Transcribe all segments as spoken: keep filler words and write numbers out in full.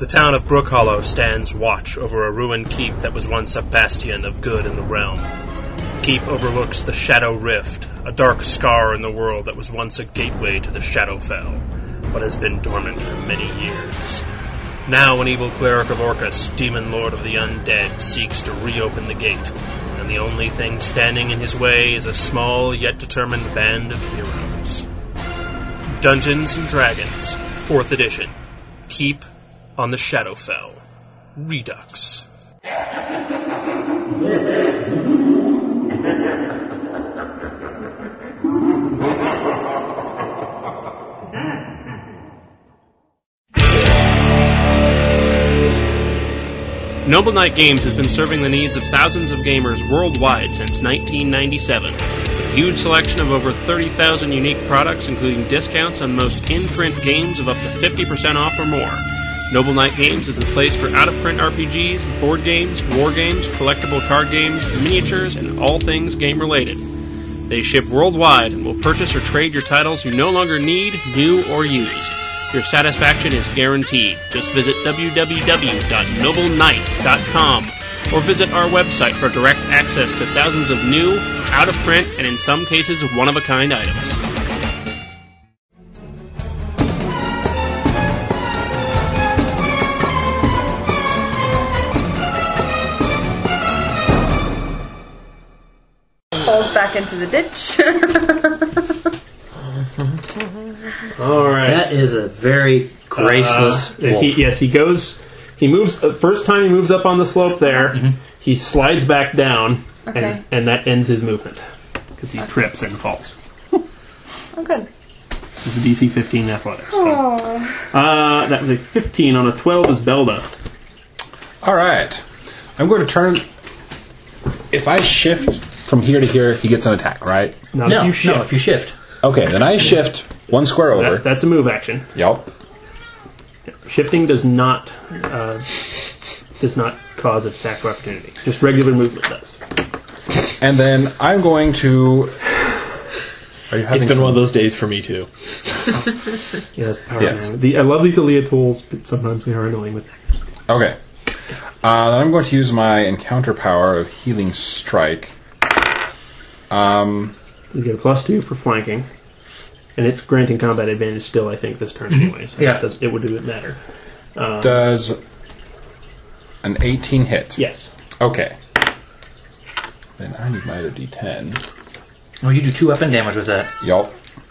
The town of Brookhollow stands watch over a ruined keep that was once a bastion of good in the realm. The keep overlooks the Shadow Rift, a dark scar in the world that was once a gateway to the Shadowfell, but has been dormant for many years. Now an evil cleric of Orcus, demon lord of the undead, seeks to reopen the gate, and the only thing standing in his way is a small yet determined band of heroes. Dungeons and Dragons, fourth edition. Keep on the Shadowfell. Redux. Noble Knight Games has been serving the needs of thousands of gamers worldwide since nineteen ninety-seven. With a huge selection of over thirty thousand unique products, including discounts on most in-print games of up to fifty percent off or more. Noble Knight Games is the place for out-of-print R P Gs, board games, war games, collectible card games, miniatures, and all things game-related. They ship worldwide and will purchase or trade your titles you no longer need, new, or used. Your satisfaction is guaranteed. Just visit w w w dot noble knight dot com or visit our website for direct access to thousands of new, out-of-print, and in some cases, one-of-a-kind items. Falls back into the ditch. All right. That is a very graceless uh, wolf. He, yes, he goes... He moves... The first time he moves up on the slope there, mm-hmm. he slides back down, okay. and, and that ends his movement. Because he okay. trips and falls. Oh, good. This is a D C fifteen athletics. So. Uh, that was a fifteen on a twelve is Belda. All right. I'm going to turn... If I shift from here to here, he gets an attack, right? Not no, if you shift. no, if you shift. Okay, then I shift one square so over. That, that's a move action. Yep. Shifting does not uh, does not cause attack of opportunity. Just regular movement does. And then I'm going to... Are you having It's been some... one of those days for me, too. Yes. yes. The, I love these Aaliyah tools, but sometimes they are annoying with things. Okay. Uh, then I'm going to use my encounter power of Healing Strike. Um, you get a plus two for flanking, and it's granting combat advantage still, I think, this turn mm-hmm. anyway. So yeah. it, does, it would do it matter. Um, does an eighteen hit? Yes. Okay. Then I need my other D ten. Oh, you do two weapon damage with that. Yup.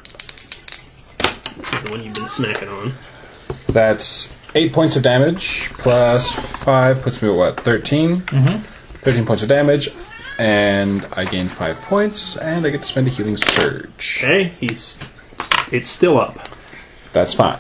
This is the one you've been smacking on. That's eight points of damage, plus five puts me at what, thirteen? Mm-hmm. thirteen points of damage, and I gain five points, and I get to spend a healing surge. Okay, he's... It's still up. That's fine.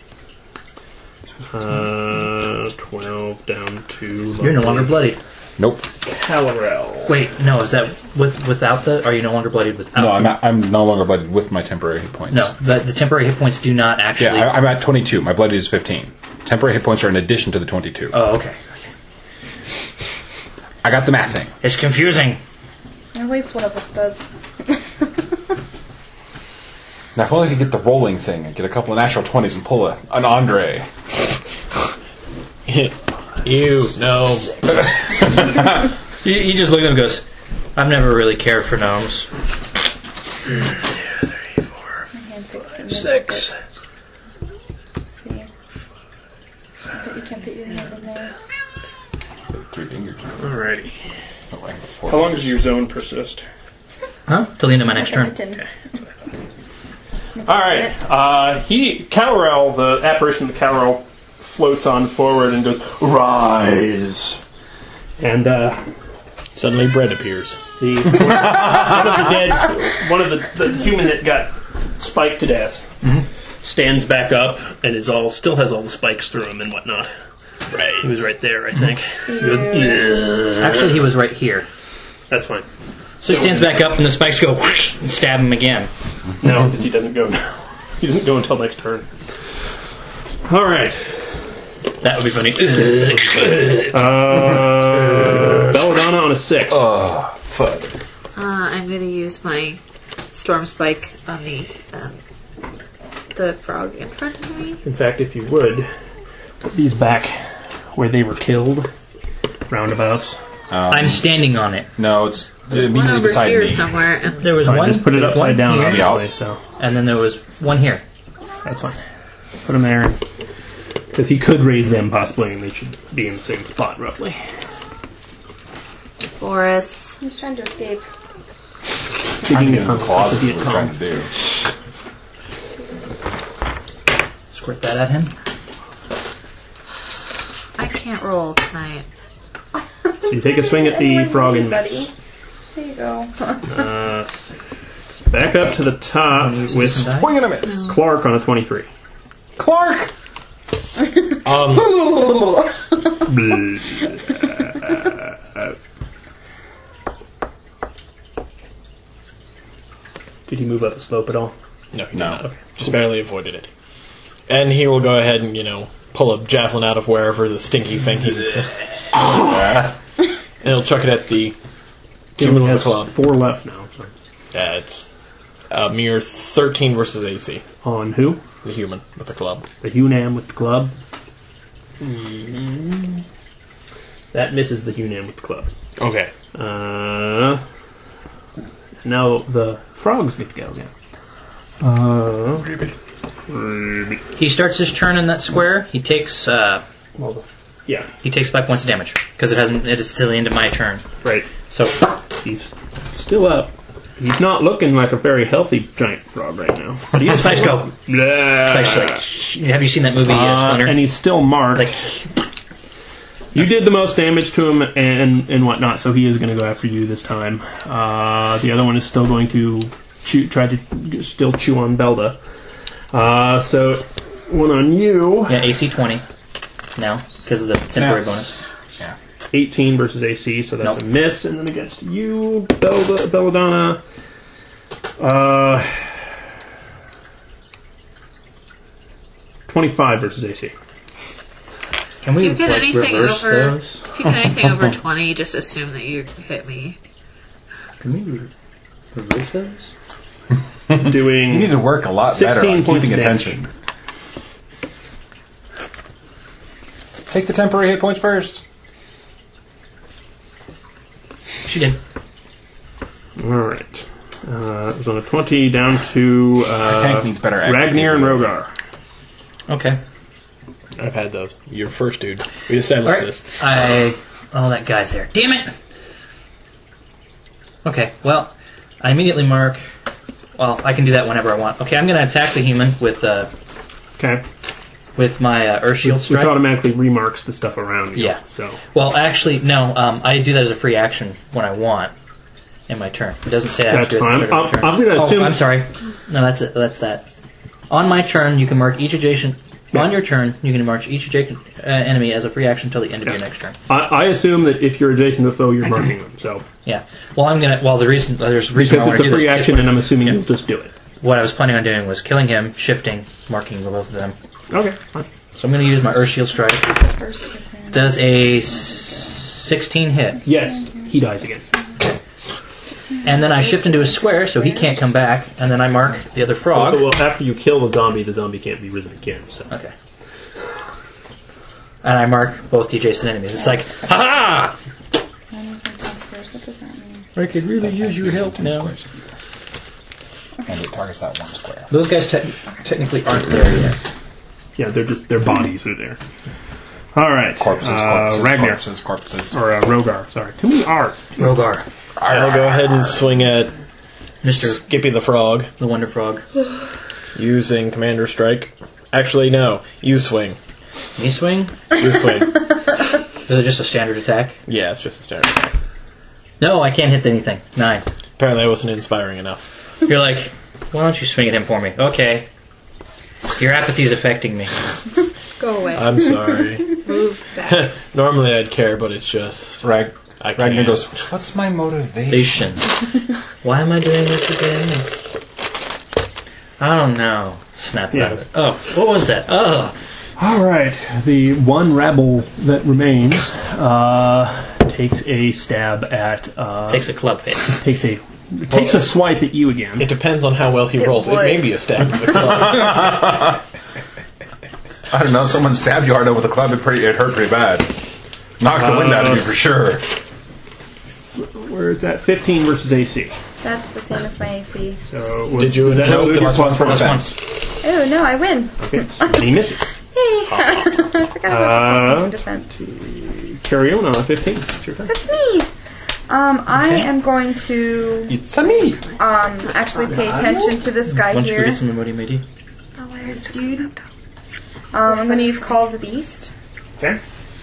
Uh, twelve down to... You're no longer bloodied. Nope. Calorel. Wait, no, is that with without the... Are you no longer bloodied without... No, I'm not, I'm no longer bloodied with my temporary hit points. No, but the temporary hit points do not actually... Yeah, I, I'm at twenty-two. My bloodied is fifteen. Temporary hit points are in addition to the twenty-two. Oh, okay. I got the math thing. It's confusing. At least one of us does. Now, if only I could get the rolling thing and get a couple of natural twenties and pull a, an Andre. Ew, no. he, he just looked at him and goes, I've never really cared for gnomes. Two, three, four, five, six. See. You can't put your hand in there. Three fingers. Alrighty. Oh, wait, How long does your zone persist? Huh? Till the end of my next turn. Okay. Alright. Uh, he, Calorel, the apparition of Calorel, floats on forward and goes, rise! And, uh... Suddenly bread appears. The one of the dead, one of the, the human that got spiked to death, mm-hmm. stands back up and is all still has all the spikes through him and whatnot. Right. He was right there, I think. Yeah. He was, Actually, he was right here. That's fine. So he stands back up and the spikes go and stab him again. No, because he doesn't go now. He doesn't go until next turn. All right. That would be funny. uh, Belladonna on a six. Oh, fuck. Uh, I'm going to use my Storm Spike on the um, the frog in front of me. In fact, if you would, these back where they were killed. Roundabouts. Um, I'm standing on it. no, it's There's one immediately over beside here me. somewhere. And There was Fine, one. just put it there was upside one down, here, obviously, so and then there was one here. that's fine. Put them there. Because he could raise them, possibly, and they should be in the same spot, roughly. Boris. He's trying to escape. I'm Digging in the a closet. Viet What we're trying Cong. to do. Squirt that at him. I can't roll tonight. So you take a swing at the Anyone frog need and buddy? miss. There you go. Uh, back up to the top with some die? Swing and a miss. Clark on a twenty-three. Clark! Um, Did he move up the slope at all? no, he did No. not. Just barely avoided it. And he will go ahead and, you know, pull a javelin out of wherever the stinky thing he and he'll chuck it at the human with the club. Four left now. So. Yeah, it's a mere thirteen versus A C. On who? The human with the club. The Hunan with the club. Mm-hmm. That misses the Hunan with the club. Okay. Uh, now the frogs get to go again. Uh, He starts his turn in that square. He takes uh, well, the, yeah, he takes five points of damage because it hasn't. It is still the end of my turn. right. So He's still up. He's not looking like a very healthy giant frog right now. But he is Spice go. Blah. Spice, like, have you seen that movie? uh, Uh, Splinter? and he's still marked. Like, You did the most damage to him and and whatnot, so he is going to go after you this time. Uh, the other one is still going to chew, try to still chew on Belda. Uh, so one on you, yeah, A C twenty now because of the temporary Now. bonus. Yeah. eighteen versus A C, so that's Nope. a miss. And then against you, Belda, Belladonna, uh, twenty-five versus A C. Can we If you get like, anything reverse over, those? if you get anything over twenty, just assume that you hit me. Can we re- reverse those? Doing You need to work a lot better sixteen on points keeping of damage. attention. Take the temporary hit points first. She did. All right. Uh, it was on a twenty down to uh, Our tank needs better Ragnar and Rogar. Okay. I've had those. You're first, dude. We established All right. this. I. Oh, that guy's there. Damn it! Okay, well, I immediately mark. Well, I can do that whenever I want. Okay, I'm going to attack the human with uh, Okay. with my uh, Earth Shield Which Strike. automatically remarks the stuff around you. Yeah. So Well, actually, no. Um, I do that as a free action when I want in my turn. It doesn't say I have that's to do it at fine. the I'm, start of my I'm turn. going to Oh, assume. I'm sorry. No, that's it. That's that. On my turn, you can mark each adjacent. On your turn, you can mark each adjacent uh, enemy as a free action until the end of your next turn. I, I assume that if you're adjacent to a foe, you're marking them. So Yeah. Well, I'm gonna. Well, the reason there's a reason because I want it's to a do free this. action, is and I'm assuming Yeah. you'll just do it. What I was planning on doing was killing him, shifting, marking both of them. Okay. Fine. So I'm going to use my Earth Shield Strike. First of the plan. Does a s- sixteen hit, Yes, he dies again. and then I shift into a square, so he can't come back, and then I mark the other frog. Well, after you kill the zombie, the zombie can't be risen again. So Okay. And I mark both the adjacent enemies. It's like, ha Running from transfers, what does that mean? ha! I could really use your help now. And it targets that one square. Those guys te- technically aren't there yet. yeah, they're just their bodies are there. All right, Corpses, uh, corpses, Ragnar corpses, corpses. or uh, Rogar. Sorry, too many R's. Rogar, I'll go ahead and swing at Mister Skippy the Frog the Wonder Frog. using Commander Strike. Actually, no. You swing. Me swing? You swing. Is it just a standard attack? Yeah, it's just a standard attack. No, I can't hit anything. Nine. Apparently I wasn't inspiring enough. You're like, why don't you swing at him for me? Okay. Your apathy is affecting me. Go away. I'm sorry. Move back. Normally I'd care, but it's just... Rag- I Ragnar can't. goes, what's my motivation? Patient. Why am I doing this again? I don't know. Snaps out of it. Oh, what was that? Oh. All right, the one rebel that remains uh, takes a stab at uh, Takes a club hit. takes a takes a swipe at you again. It depends on how well he It rolls. It would. may be a stab in the club. I don't know. Someone stabbed you hard enough with a club. It pretty. It hurt pretty bad. Knocked the wind out of you for sure. Where it's at fifteen versus A C. That's the same as my A C. So Did you- was that No, include your plus one for plus defense. Oh, no, I win. Okay, so he misses. Hey! I forgot about Uh, the defense. Carry on on a fifteen. It's your turn. That's me! Um, I am going to It's a me. um actually pay attention to this guy Why don't you here. get some Emoti Medi? Dude. Um, I'm going to use Call of the Beast, Okay.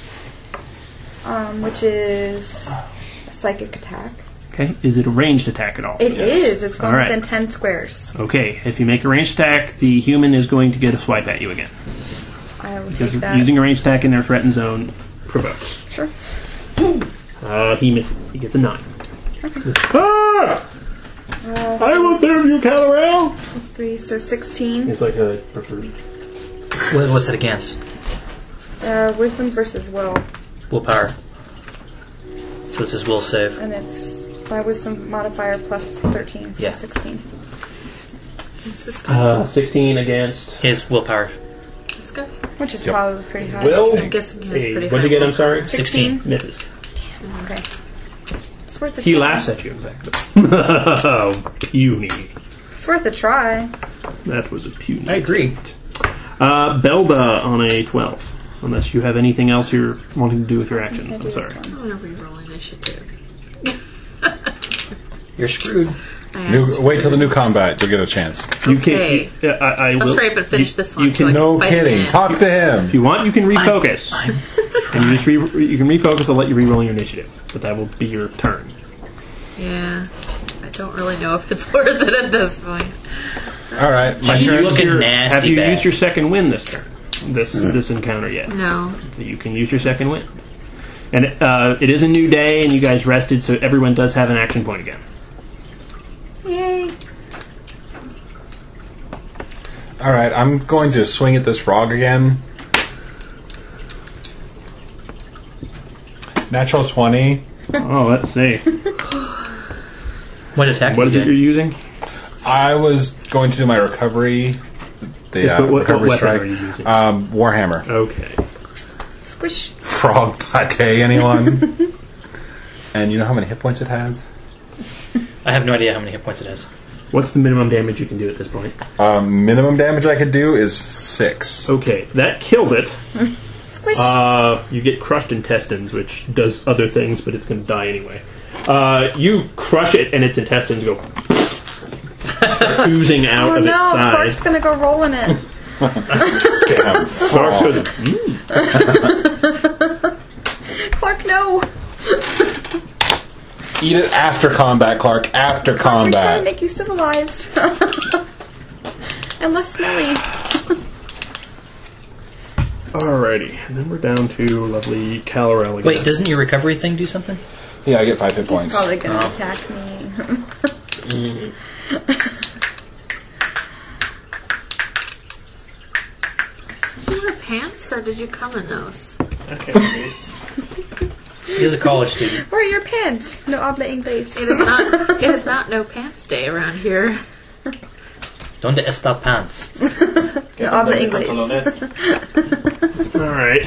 um, which is a psychic attack. Okay. Is it a ranged attack at all? It is. It's one All right. within ten squares. Okay. If you make a ranged attack, the human is going to get a swipe at you again. I will Because take that. using a ranged attack in their threatened zone provokes. Sure. Uh, he misses. He gets a nine. Ah! I will serve you, Calorel! That's three, so sixteen. It's like a preferred. What, what's it against? Uh, wisdom versus will. Willpower. So it's his will save. And it's my wisdom modifier plus thirteen, so Yeah. sixteen. Is this guy? Uh, sixteen against. His willpower. This guy? Which is Yep. probably pretty high. Will. I'm guessing he has Hey, pretty what'd you high get? I'm sorry. sixteen. Misses. Okay. It's worth a He try. laughs at you, in fact. Oh, puny. It's worth a try. That was a puny. I agree. Uh, Belda on a twelve. Unless you have anything else you're wanting to do with your action. Can I I'm do sorry. this I one? want to reroll initiative. You're screwed. I New, asked. wait till the new combat. You'll get a chance. You Okay. can. Uh, I, I will. Let's hurry up and finish you, this one. You so can. I No can fight kidding. again. Talk to him. If you want, you can refocus. and you just re- you can refocus. I'll let you reroll your initiative, but that will be your turn. Yeah. I don't really know if it's worth it at this point. All right, my Have you turn. used looking your- nasty Have you bad. used your second win this turn? This this encounter yet? No. So you can use your second win. And uh, it is a new day, and you guys rested, so everyone does have an action point again. Yay. All right, I'm going to swing at this frog again. Natural twenty. Oh, let's see. What attack? What are is you it you're doing? using? I was going to do my recovery. The Yes, uh, but what- what recovery weapon strike. are you using? Um, Warhammer. Okay. Squish. Frog pate. Anyone? And you know how many hit points it has? I have no idea how many hit points it has. What's the minimum damage you can do at this point? Um, minimum damage I could do is six. Okay, that kills it. Squish. Uh, you get crushed intestines, which does other things, but it's going to die anyway. Uh, you crush it, and its intestines go start oozing out oh of its no, side. Clark's gonna go roll in it. Damn. Clark goes, "Mm." Clark, no. Eat it after combat, Clark. After We're trying to combat. make you civilized. And less smelly. Alrighty, and then we're down to lovely Calorel again. Wait, doesn't your recovery thing do something? Yeah, I get five hit He's points. probably gonna Oh. attack me. Did you wear pants or did you come in those? Okay. He's a college student. Where are your pants? No habla inglés. It is not. It is not no pants day around here. Donde está pants? No habla inglés. Alright.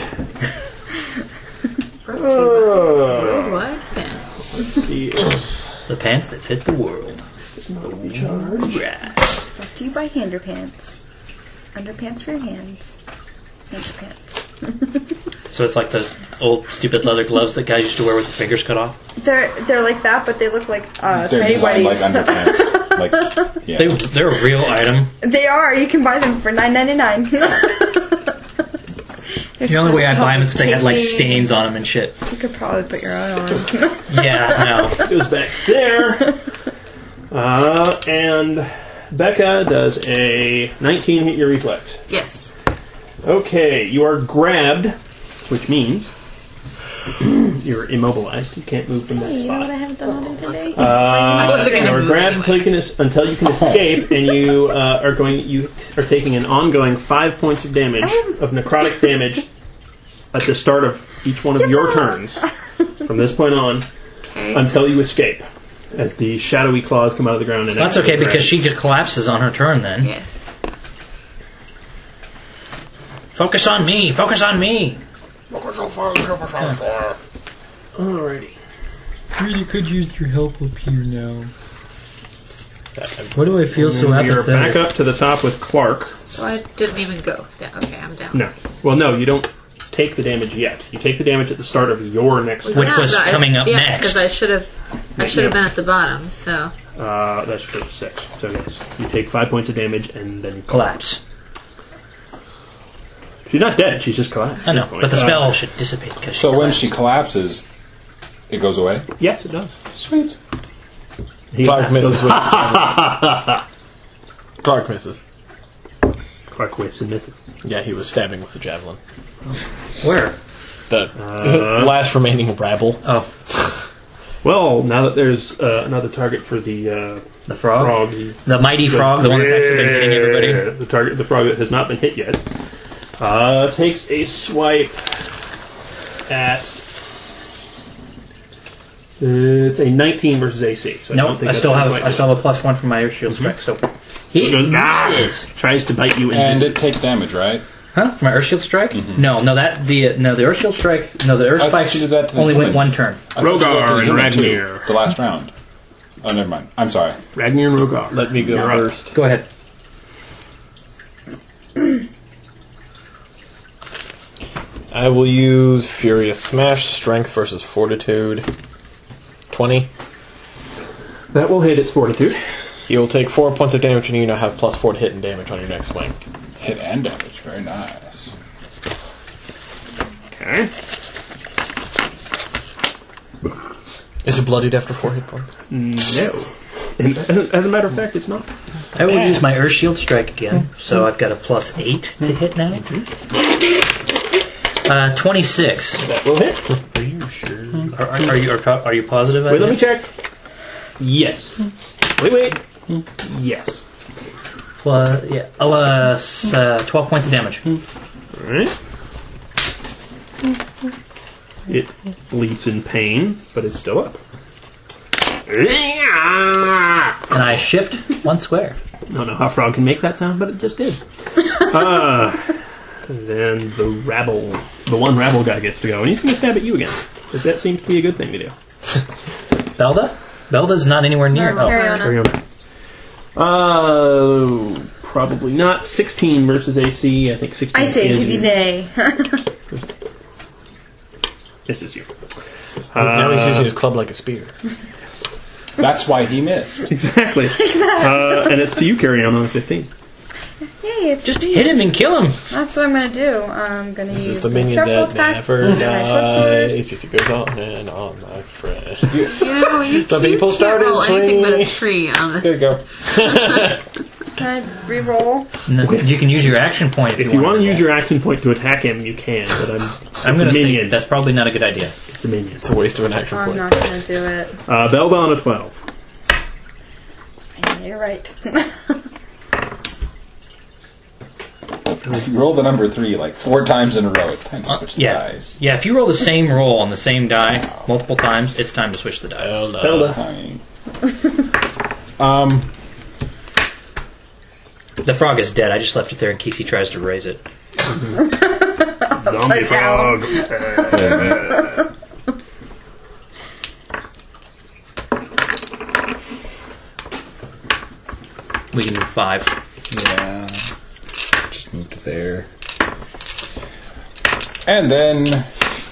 Oh. What pants? Let's see. The pants that fit the world. Right. Brought to you by Handerpants. Underpants for your hands. Handerpants. So it's like those old stupid leather gloves that guys used to wear with the fingers cut off. They're they're like that, but they look like uh, They're tidy designed like whities. underpants. Like, yeah. They they're a real item. They are. You can buy them for nine ninety nine. The only way I'd buy them is if they had like stains on them and shit. You could probably put your own on. Yeah, no. Goes back there. Uh, and Becca does a nineteen hit your reflex. Yes. Okay, you are grabbed, which means you're immobilized. You can't move from that You know what I spot. haven't done all day today? Uh, wasn't gonna you are move grabbed anyway. until you can, es- until you can escape, and you uh, are going. You are taking an ongoing five points of damage of necrotic damage at the start of each one of your turns from this point on Okay. until you escape. As the shadowy claws come out of the ground, and That's actually okay because grab she collapses on her turn then. Yes. Focus on me! Focus on me! Alrighty. Really could use your help up here now. Why do I feel so You're back apathetic? up to the top with Clark. So I didn't even go. Yeah, okay, I'm down. No. Well, no, you don't take the damage yet. You take the damage at the start of your next Which Yeah, was but I- coming up yeah, next. because I should have, I should have Yeah. been at the bottom. So Uh, that's true, six. So yes, you take five points of damage and then Collapse. She's not dead. She's just collapsed. I know, at this but the point. spell Uh, should dissipate. Cause So when collapsed. she collapses, it goes away? yes, it does. Sweet. He Clark misses with Clark Clark misses. whiffs and misses. Yeah, he was stabbing with the javelin. Where? The Uh. last remaining rabble. Oh, Well, now that there's uh, another target for the uh, the frog? frog, he, The mighty frog, the one that's actually been hitting everybody. the target, the frog that has not been hit yet, uh, takes a swipe at. It's a nineteen versus A C. So I don't Nope, think I that's still gonna have quite I do still have a plus one from my air shield strike. So he it. It goes, "Ah!" misses. Tries to bite you, And and it takes damage, right? Huh? For my earth shield strike? No, no, that the no the earth shield strike. No, the earth I thought spike you did that to the only went human. one turn. I thought you Rogar went to the and human, too, Ragnir. The last round. Oh, never mind. I'm sorry. Ragnir and Rogar. Let me go You're up. first. Go ahead. I will use Furious Smash, Strength versus Fortitude. twenty. That will hit its fortitude. You will take four points of damage and you now have plus four to hit and damage on your next swing. Hit and damage. Very nice. Okay. Is it bloodied after four hit points? No. And as as a matter of fact, it's not. I will use my earth shield strike again. So I've got a plus eight to hit now. Uh, twenty-six. That will hit. Are you sure? Are, are, are you are, po- are you positive? Wait, let me Agnes? check. Yes. Wait, wait. Yes. Plus, yeah, uh, s- uh, twelve points of damage. Alright. It bleeds in pain, but it's still up. And I shift one square. I don't know how a frog can make that sound, but it just did. uh, then the rabble, the one rabble guy gets to go, and he's going to stab at you again. Because that seems to be a good thing to do. Belda? Belda's not anywhere near. No, Oh. carry on. Carry on. Uh, probably not. sixteen versus A C. I think sixteen I say is give you you. nay. This is you. now he's Uh, using his club like a spear. That's why he missed. Exactly. uh, and it's to you, carry on on fifteen. Hey, it's Just hit him and kill him. That's what I'm gonna do. I'm gonna This use is the my minion triple that attack never and my short sword. dies. Yes, it goes on and on, my friend. You know, you, Some you people can't started roll anything but a swinging. tree on the. There you go. Can I re-roll? No, you can use your action point if, If you, you want want to to use your action point to attack him, you can. But I'm. I'm going to it's a say minion. that's probably not a good idea. It's a minion. It's a waste of an action I'm point. not gonna do it. Uh, Belda on a twelve. Yeah, you're right. You roll the number three like four times in a row. It's time to switch the Yeah, dice. yeah. If you roll the same roll on the same die multiple times, it's time to switch the die. Belda. Fine. um, The frog is dead. I just left it there in case he tries to raise it. Zombie frog. Uh, We can move five. yeah. Just move to there. And then.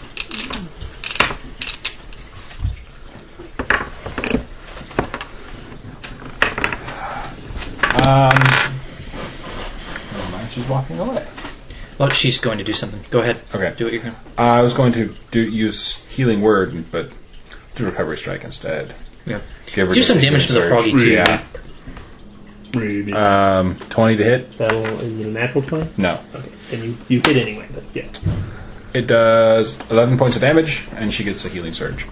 Um. Never mind, she's walking away. Well, she's going to do something. Go ahead. Okay. Do what you're going. Uh, I was going to do use healing word, but do recovery strike instead. Yeah. Give her Do just some a damage to the healing surge. froggy too. Yeah. Maybe. Um, twenty to hit. That'll, is it a natural twenty? No. Okay. And you, you hit anyway. But yeah. It does eleven points of damage, and she gets a healing surge.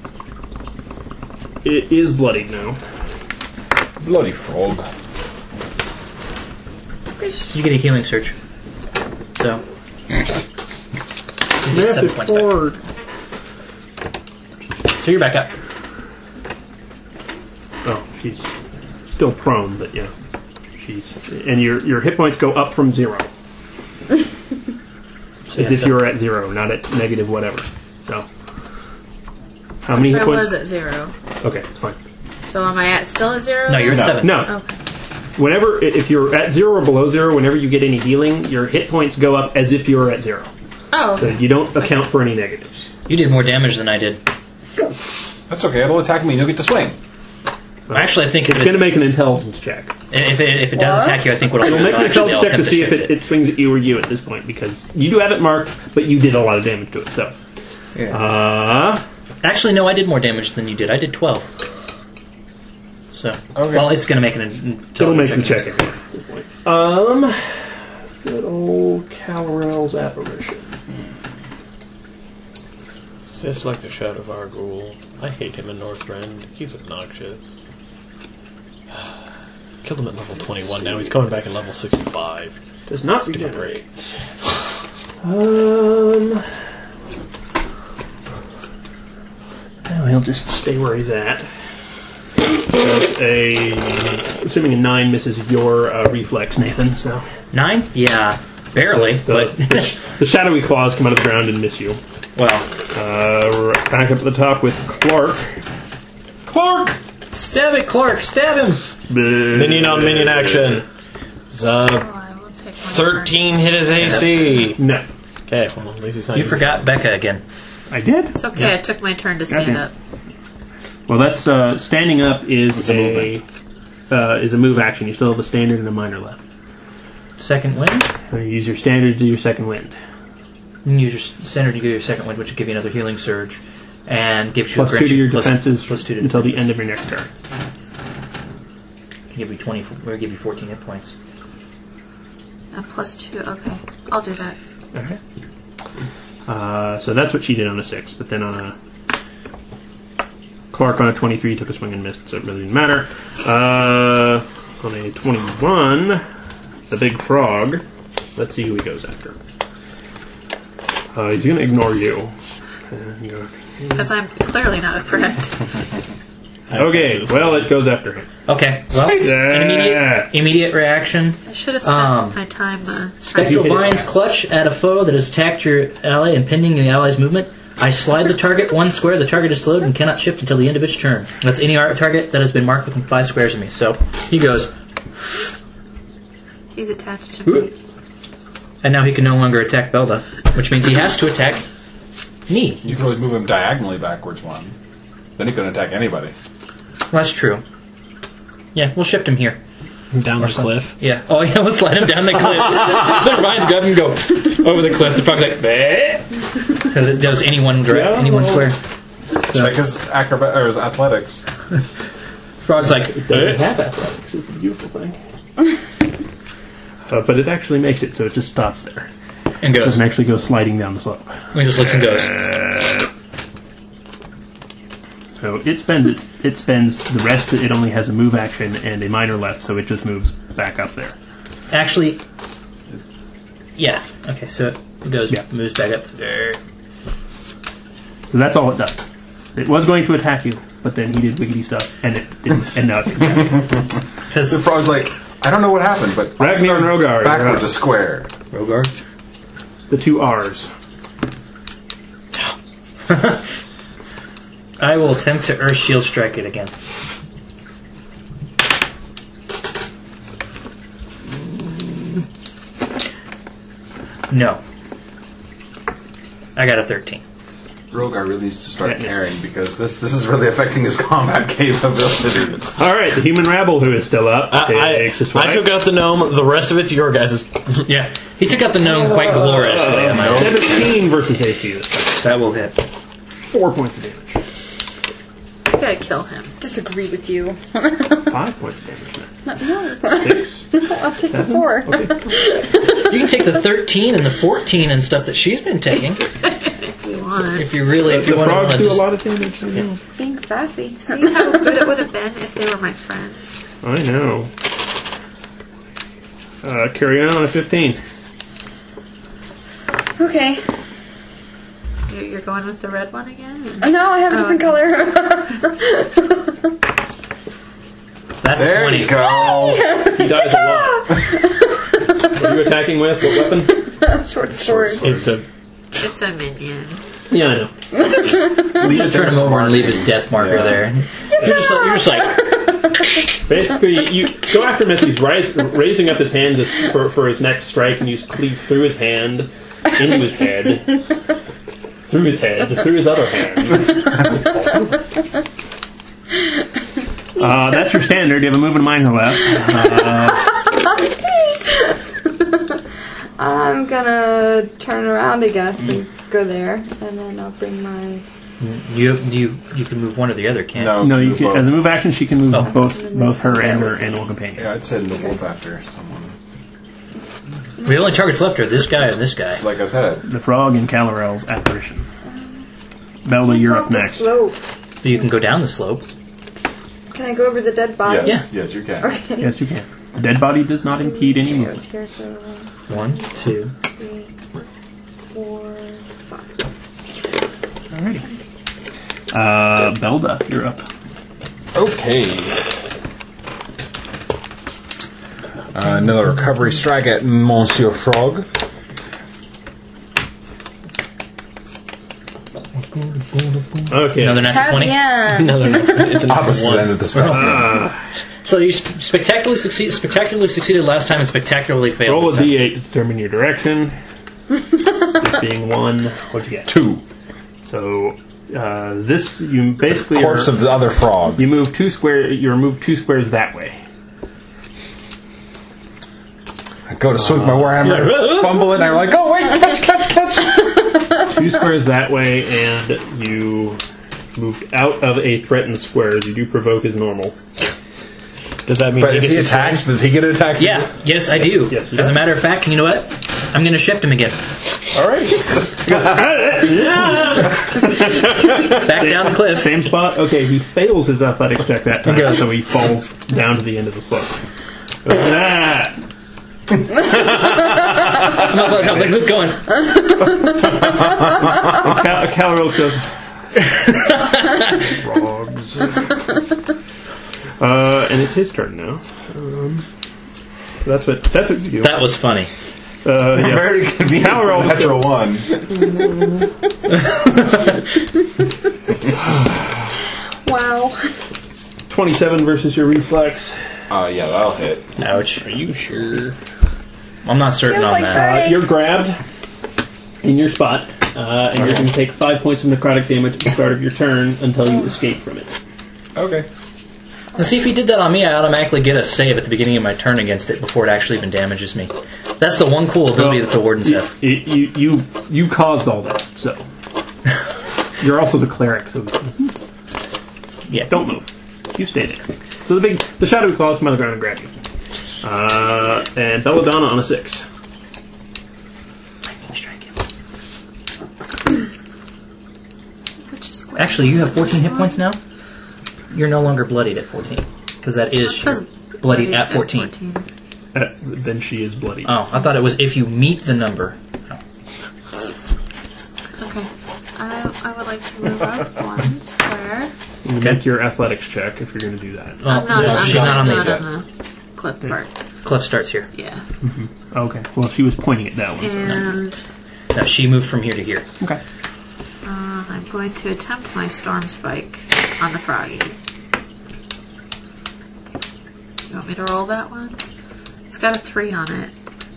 It is bloodied now. Bloody frog. You get a healing surge. So. You get seven points back. Forward. So you're back up. Oh, she's still prone, but yeah. She's and your your hit points go up from zero. as Yeah, if so- you were at zero, not at negative whatever. So, how many hit I points? was at zero. Okay, it's fine. So am I at still at zero? No, you're at No. seven. No, Okay. whenever if you're at zero or below zero, whenever you get any healing, your hit points go up as if you were at zero. Oh, So okay. you don't account for any negatives. You did more damage than I did. That's okay. It'll attack me and you'll get to swing. Actually, I think if It's it, going to make an intelligence check. if it, if it does What? attack you, I think what I'll do It'll is make an actually I'll intelligence check to attempt see if shift it, it swings at you or you at this point, because you do have it marked, but you did a lot of damage to it. So, uh, Actually, no, I did more damage than you did. I did twelve. So, Okay. well, it's going to make an intelligence it'll make them check. check it. At this point. Um, good old Calorel's apparition. It's like the Shadow of Argul. I hate him in Northrend. He's obnoxious. Killed him at level twenty-one. Now he's coming back at level sixty-five. Does not Stupid regenerate. break. Um, well, he'll just stay where he's at. Does a, assuming a nine misses your uh, reflex, Nathan. So Nine? Yeah, barely, the, but the, the shadowy claws come out of the ground and miss you. well, Uh, we're back up at the top with Clark. Clark! stab it, Clark, stab him. Minion on minion action. Uh, Oh, I will take my thirteen hit his A C. No, Okay, well, at least he's not You even- forgot Becca again. I did. It's okay. I took my turn to stand Okay. up. Well, that's uh, standing up is It's a a uh, is a move action. You still have a standard and a minor left. Second wind. Uh, you use your standard to do your second wind. You can use your standard to give your second wind, which will give you another healing surge, and gives you Plus a two grant to you- your plus- defenses plus two to until the defenses. end of your next turn. Can give you twenty. Or give you fourteen hit points. Uh, plus two. Okay, I'll do that. Okay. Uh, so that's what she did on a six, but then on a Clark on a twenty-three took a swing and missed, so it really didn't matter. Uh, on a twenty-one, the big frog. Let's see who he goes after. Uh, he's going to ignore you. And go- Because I'm clearly not a threat. Okay, well, it goes after him. Okay. Well, an Yeah. immediate, immediate reaction. I should have spent Um, my time. Uh, Spectral hit it Vines back. clutch at a foe that has attacked your ally, impeding the ally's movement. I slide the target one square. The target is slowed and cannot shift until the end of its turn. That's any art target that has been marked within five squares of me. So he goes, He's attached to me. and now he can no longer attack Belda, which means he has to attack me. You can always move him diagonally backwards one. Then he can attack anybody. Well, that's true. Yeah, we'll shift him here. Down the cliff. Yeah. Oh, yeah, let's slide him down the cliff. The vines grab him and go over the cliff. The frog's like, because it does any one direct, any one square. Check his acrobat or his athletics. Frog's like, Doesn't have athletics is the beautiful thing. uh, but it actually makes it so it just stops there. and It goes. doesn't actually go sliding down the slope. He just looks and goes. So it spends its, it spends the rest. It only has a move action and a minor left, so it just moves back up there. Actually, yeah. Okay, so it goes, Yeah. moves back up. So that's all it does. It was going to attack you, but then he did wiggity stuff, and it didn't. And now it's The Because frog's like, I don't know what happened, but Ragnar and Rogar, you're backwards up. a square. Rogar. the two R's. I will attempt to Earth Shield Strike it again. No. I got a thirteen. Rogar really needs to start Yeah, yes. caring because this this is really affecting his combat capabilities. All right, the human rabble who is still up I, takes a I, swipe. I took out the gnome. The rest of it's your guys'. Yeah, he took out the gnome quite gloriously. am I right? seventeen versus A C this time. That will hit. Four points of damage. I gotta kill him. Disagree with you. Five points of damage. No, Six. I'll take the four. Okay. You can take the thirteen and the fourteen and stuff that she's been taking. If you want. If you really, if The you want frogs to do a just, lot of damage. I know. Being sassy. See how good it would have been if they were my friends. I know. Uh, carry on at fifteen. Okay. You're, you're going with the red one again? or- Oh, no, I have a Oh, different color. that's There twenty. you go. He dies a lot. What are you attacking with? What weapon? Short sword. It's a It's a minion. Yeah, I know. You just turn him over and leave his death marker Yeah. there. You're just, like, you're just like, Basically, you go after him as he's rise, raising up his hand to, for, for his next strike, and you cleave through his hand, into his head, through his head, through his other hand. Uh, that's your standard. You have a move and a minor left. Uh, I'm gonna turn around, I guess, and go there, and then I'll bring my. you you you can move one or the other, can't No, no, you move can, both. as a move action, she can move Oh. both both her and her animal companion. Yeah, I'd send the wolf after someone. you? The only targets left are this guy and this guy. Like I said, The frog and Calorel's apparition. Belda, you're up The next. slope. You can go down the slope. Can I go over the dead body? yes, yes, you can. Okay. Yes, you can. The dead body does not impede any Goes movement. here, so One, two. three, four, five. Alrighty. Uh, Belda, you're up. Okay. Uh, another recovery strike at Monsieur Frog. Okay. Another natural twenty. Yeah. another. It's an Opposite one. end of the spectrum. So you sp- spectacularly succeed, spectacularly succeeded last time and spectacularly failed. Roll a this time. d eight to determine your direction. This being one, what'd you get? Two. So, uh, this, you basically Corpse are, of the other frog. you move two square, you remove two squares that way. I go to swing my warhammer, fumble it, and I'm like, oh wait, catch, catch, catch. Two squares that way, and you moved out of a threatened square. You do provoke as normal. Does that mean But he if gets he a attacks, does he get attacked? Yeah, yes, I do. Yes, you As do. a matter of fact, you know what? I'm going to shift him again. Alright. Back down the cliff. Same spot? Okay, he fails his athletics check that time, Okay. so he falls down to the end of the slope. What's that? I'm like, I'm like, keep going. Cal- Calrose goes. Frogs. Uh, and it's his turn now. Um, so that's what that's what you do. That was funny. Uh, yeah. Very convenient Power for roll. natural one. Wow. twenty-seven versus your reflex. Uh, yeah, that'll hit. Ouch. Are you sure? I'm not certain Feels on like that. Uh, you're grabbed in your spot, uh, and you're going to take five points of necrotic damage at the start of your turn until you escape from it. Okay. And see, if he did that on me, I automatically get a save at the beginning of my turn against it before it actually even damages me. That's the one cool ability that the wardens you, have. You, you, you, you caused all that, so. You're also the cleric, so Yeah. don't move. You stay there. So the big, the shadowy claws come on the ground and grab you. Uh, and Belladonna on a six. Which square? Actually, you have fourteen hit points now. You're no longer bloodied at fourteen because that It is says your bloodied at fourteen. Uh, then she is bloody. Oh, I thought it was if you meet the number. Okay. I, I would like to move up one square. You Okay. make your athletics check if you're going to do that. Well, I'm not, no, I'm she's not on not the. on the cliff part. Cliff starts here. Yeah. Okay. Well, she was pointing it that way. And No, she moved from here to here. Okay. uh, I'm going to attempt my storm spike on the froggy. You want me to roll that one? It's got a three on it.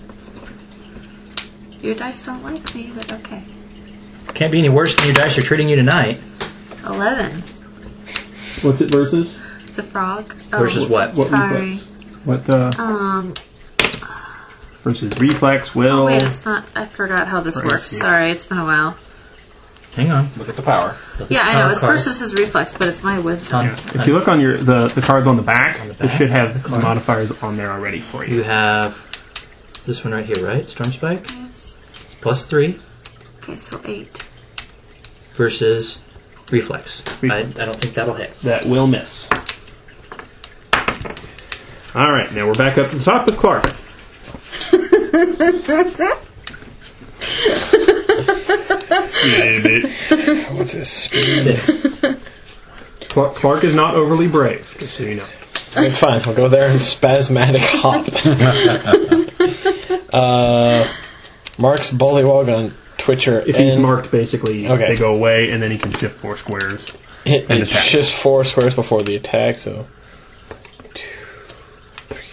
Your dice don't like me, but okay. Can't be any worse than your dice are treating you tonight. Eleven. What's it versus? The frog. Versus what? What Sorry. reflex? What, uh, Um. versus reflex, will? Oh wait, it's not. I forgot how this Right, works. yeah. Sorry, it's been a while. Hang on. Look at the power. Yeah, I know. power It's card. versus his reflex, but it's my wisdom. Yeah. If you look on your the, the cards on the back, On the it back, should have the the card. modifiers on there already for you. You have this one right here, right? Storm Spike Yes. plus three Okay, so eight. versus reflex. Reflex. I, I don't think that'll hit. That will miss. All right, now we're back up to the top with Clark. What's this? Six. Clark, Clark is not overly brave, just so you know. It's fine. I'll go there and spasmatic hop. uh, Marks Bullywog on Twitcher. If and he's marked, basically, Okay. they go away, and then he can shift four squares. It, and it attack. shifts four squares before the attack, so. Two, three,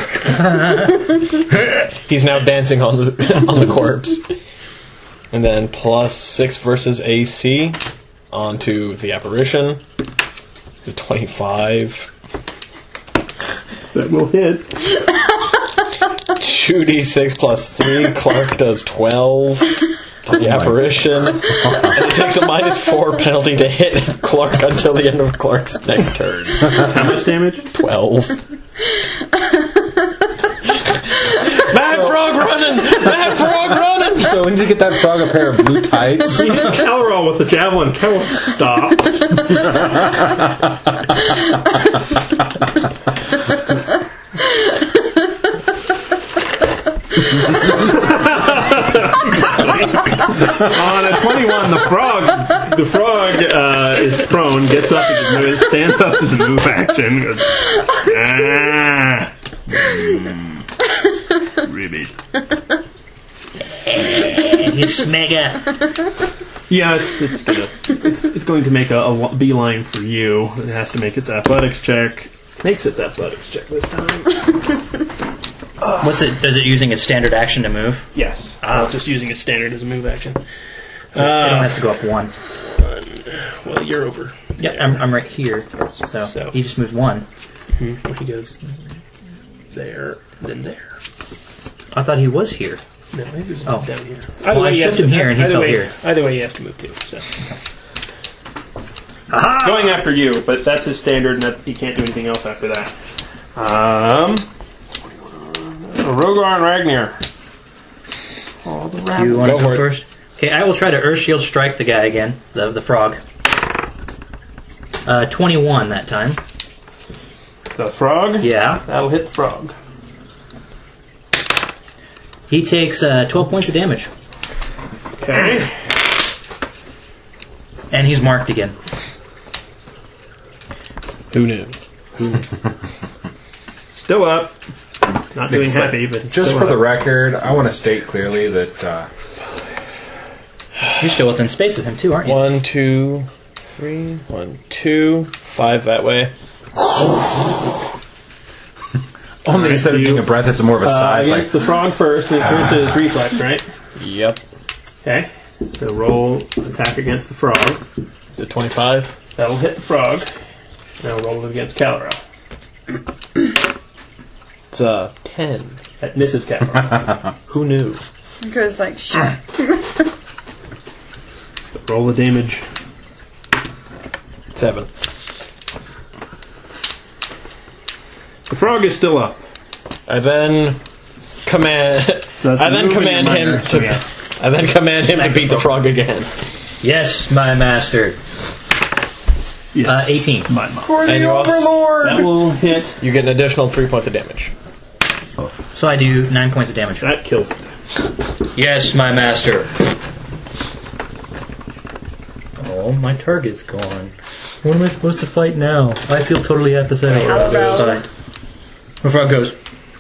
four. He's now dancing on the on the corpse. And then plus six versus A C onto the apparition. It's a twenty-five. That will hit. two d six plus three. Clark does twelve. To the apparition. And it takes a minus four penalty to hit Clark until the end of Clark's next turn. How much damage? twelve. Mad Frog running! Mad Frog running! So we need to get that frog a pair of blue tights. Calrol with the javelin. Calrol, stop. On a twenty-one, the frog, the frog uh, is prone, gets up, and moves, stands up as a move action. Goes, ah, mm, ribbit. It's mega. Yeah, it's it's gonna it's, it's going to make a, a beeline for you. It has to make its athletics check. Makes its athletics check this time. What's it? Is it using its standard action to move? Yes, uh, just using its standard as a move action. it only has to go up one. Well, you're over. Yeah, I'm, I'm right here. So, So. he just moves one. Mm-hmm. He goes there, then there. I thought he was here. No, he was Oh. down here. Well, I he has shoved him to- here and he either fell way, here. Either way, he has to move too. So. Going after you, but that's his standard, and that, he can't do anything else after that. Um, Rogar and Ragnar. Oh, the Do you want Go to go for it. first? Okay, I will try to Earth Shield strike the guy again, the the frog. Uh, twenty-one that time. The frog? Yeah. That'll hit the frog. He takes uh, twelve points of damage. Okay. And he's marked again. Who knew? Still up. Not doing It's like- happy, but Just still for the up. record, I want to state clearly that uh, You're still within space of him too, aren't you? One, two, three. One, two. Five that way. only instead of you- being a breath, it's more of a Uh, size. Like against the frog first, and versus reflex, right? Yep. Okay. So roll attack against the frog. The twenty-five. That'll hit the frog. Now roll it against Calrol. It's uh ten. That misses Calrol. Who knew? It goes like, shh. Roll the damage. Seven. The frog is still up. I then command. So that's I then moving command and him minor, to. so yeah. I then command him to beat the frog again. Yes, my master. Yes. Uh, eighteen. My mom. for And the you also- Overlord. That will hit. You get an additional three points of damage. So I do nine points of damage. That kills it. Yes, my master. Oh, my target's gone. What am I supposed to fight now? I feel totally apathetic about this fight. The frog goes.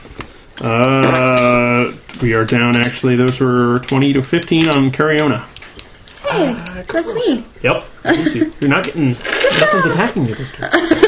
Uh, we are down. Actually, those were twenty to fifteen on Cariona. Hey, that's me. Yep. You're not getting. Nothing's attacking you this turn.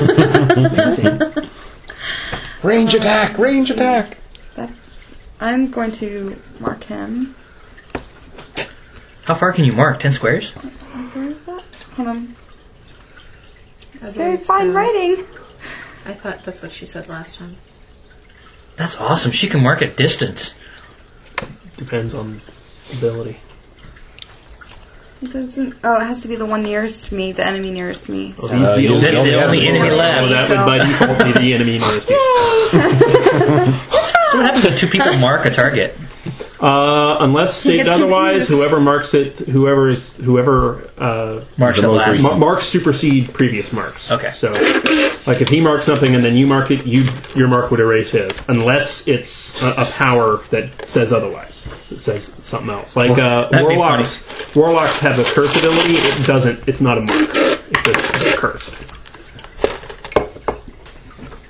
Range attack! Range attack! I'm going to mark him. How far can you mark? Ten squares? Where is that? Hold on. I It's very believe fine so. writing. I thought that's what she said last time. That's awesome. She can mark at distance. Depends on ability. It doesn't. Oh, it has to be the one nearest to me, the enemy nearest to me. So. He's the you're only, That's the only enemy so left. that would by default be the enemy nearest you. So what happens if two people mark a target? Uh, unless He stated gets otherwise, confused. whoever marks it, whoever is whoever uh, Marks The at most last. recent. ma- marks supersede previous marks. Okay. So, like if he marks something and then you mark it, you your mark would erase his, unless it's a, a power that says otherwise. It says something else. Like uh, That'd be warlocks. Warlocks have a curse ability. It doesn't. It's not a mark. It just it's cursed.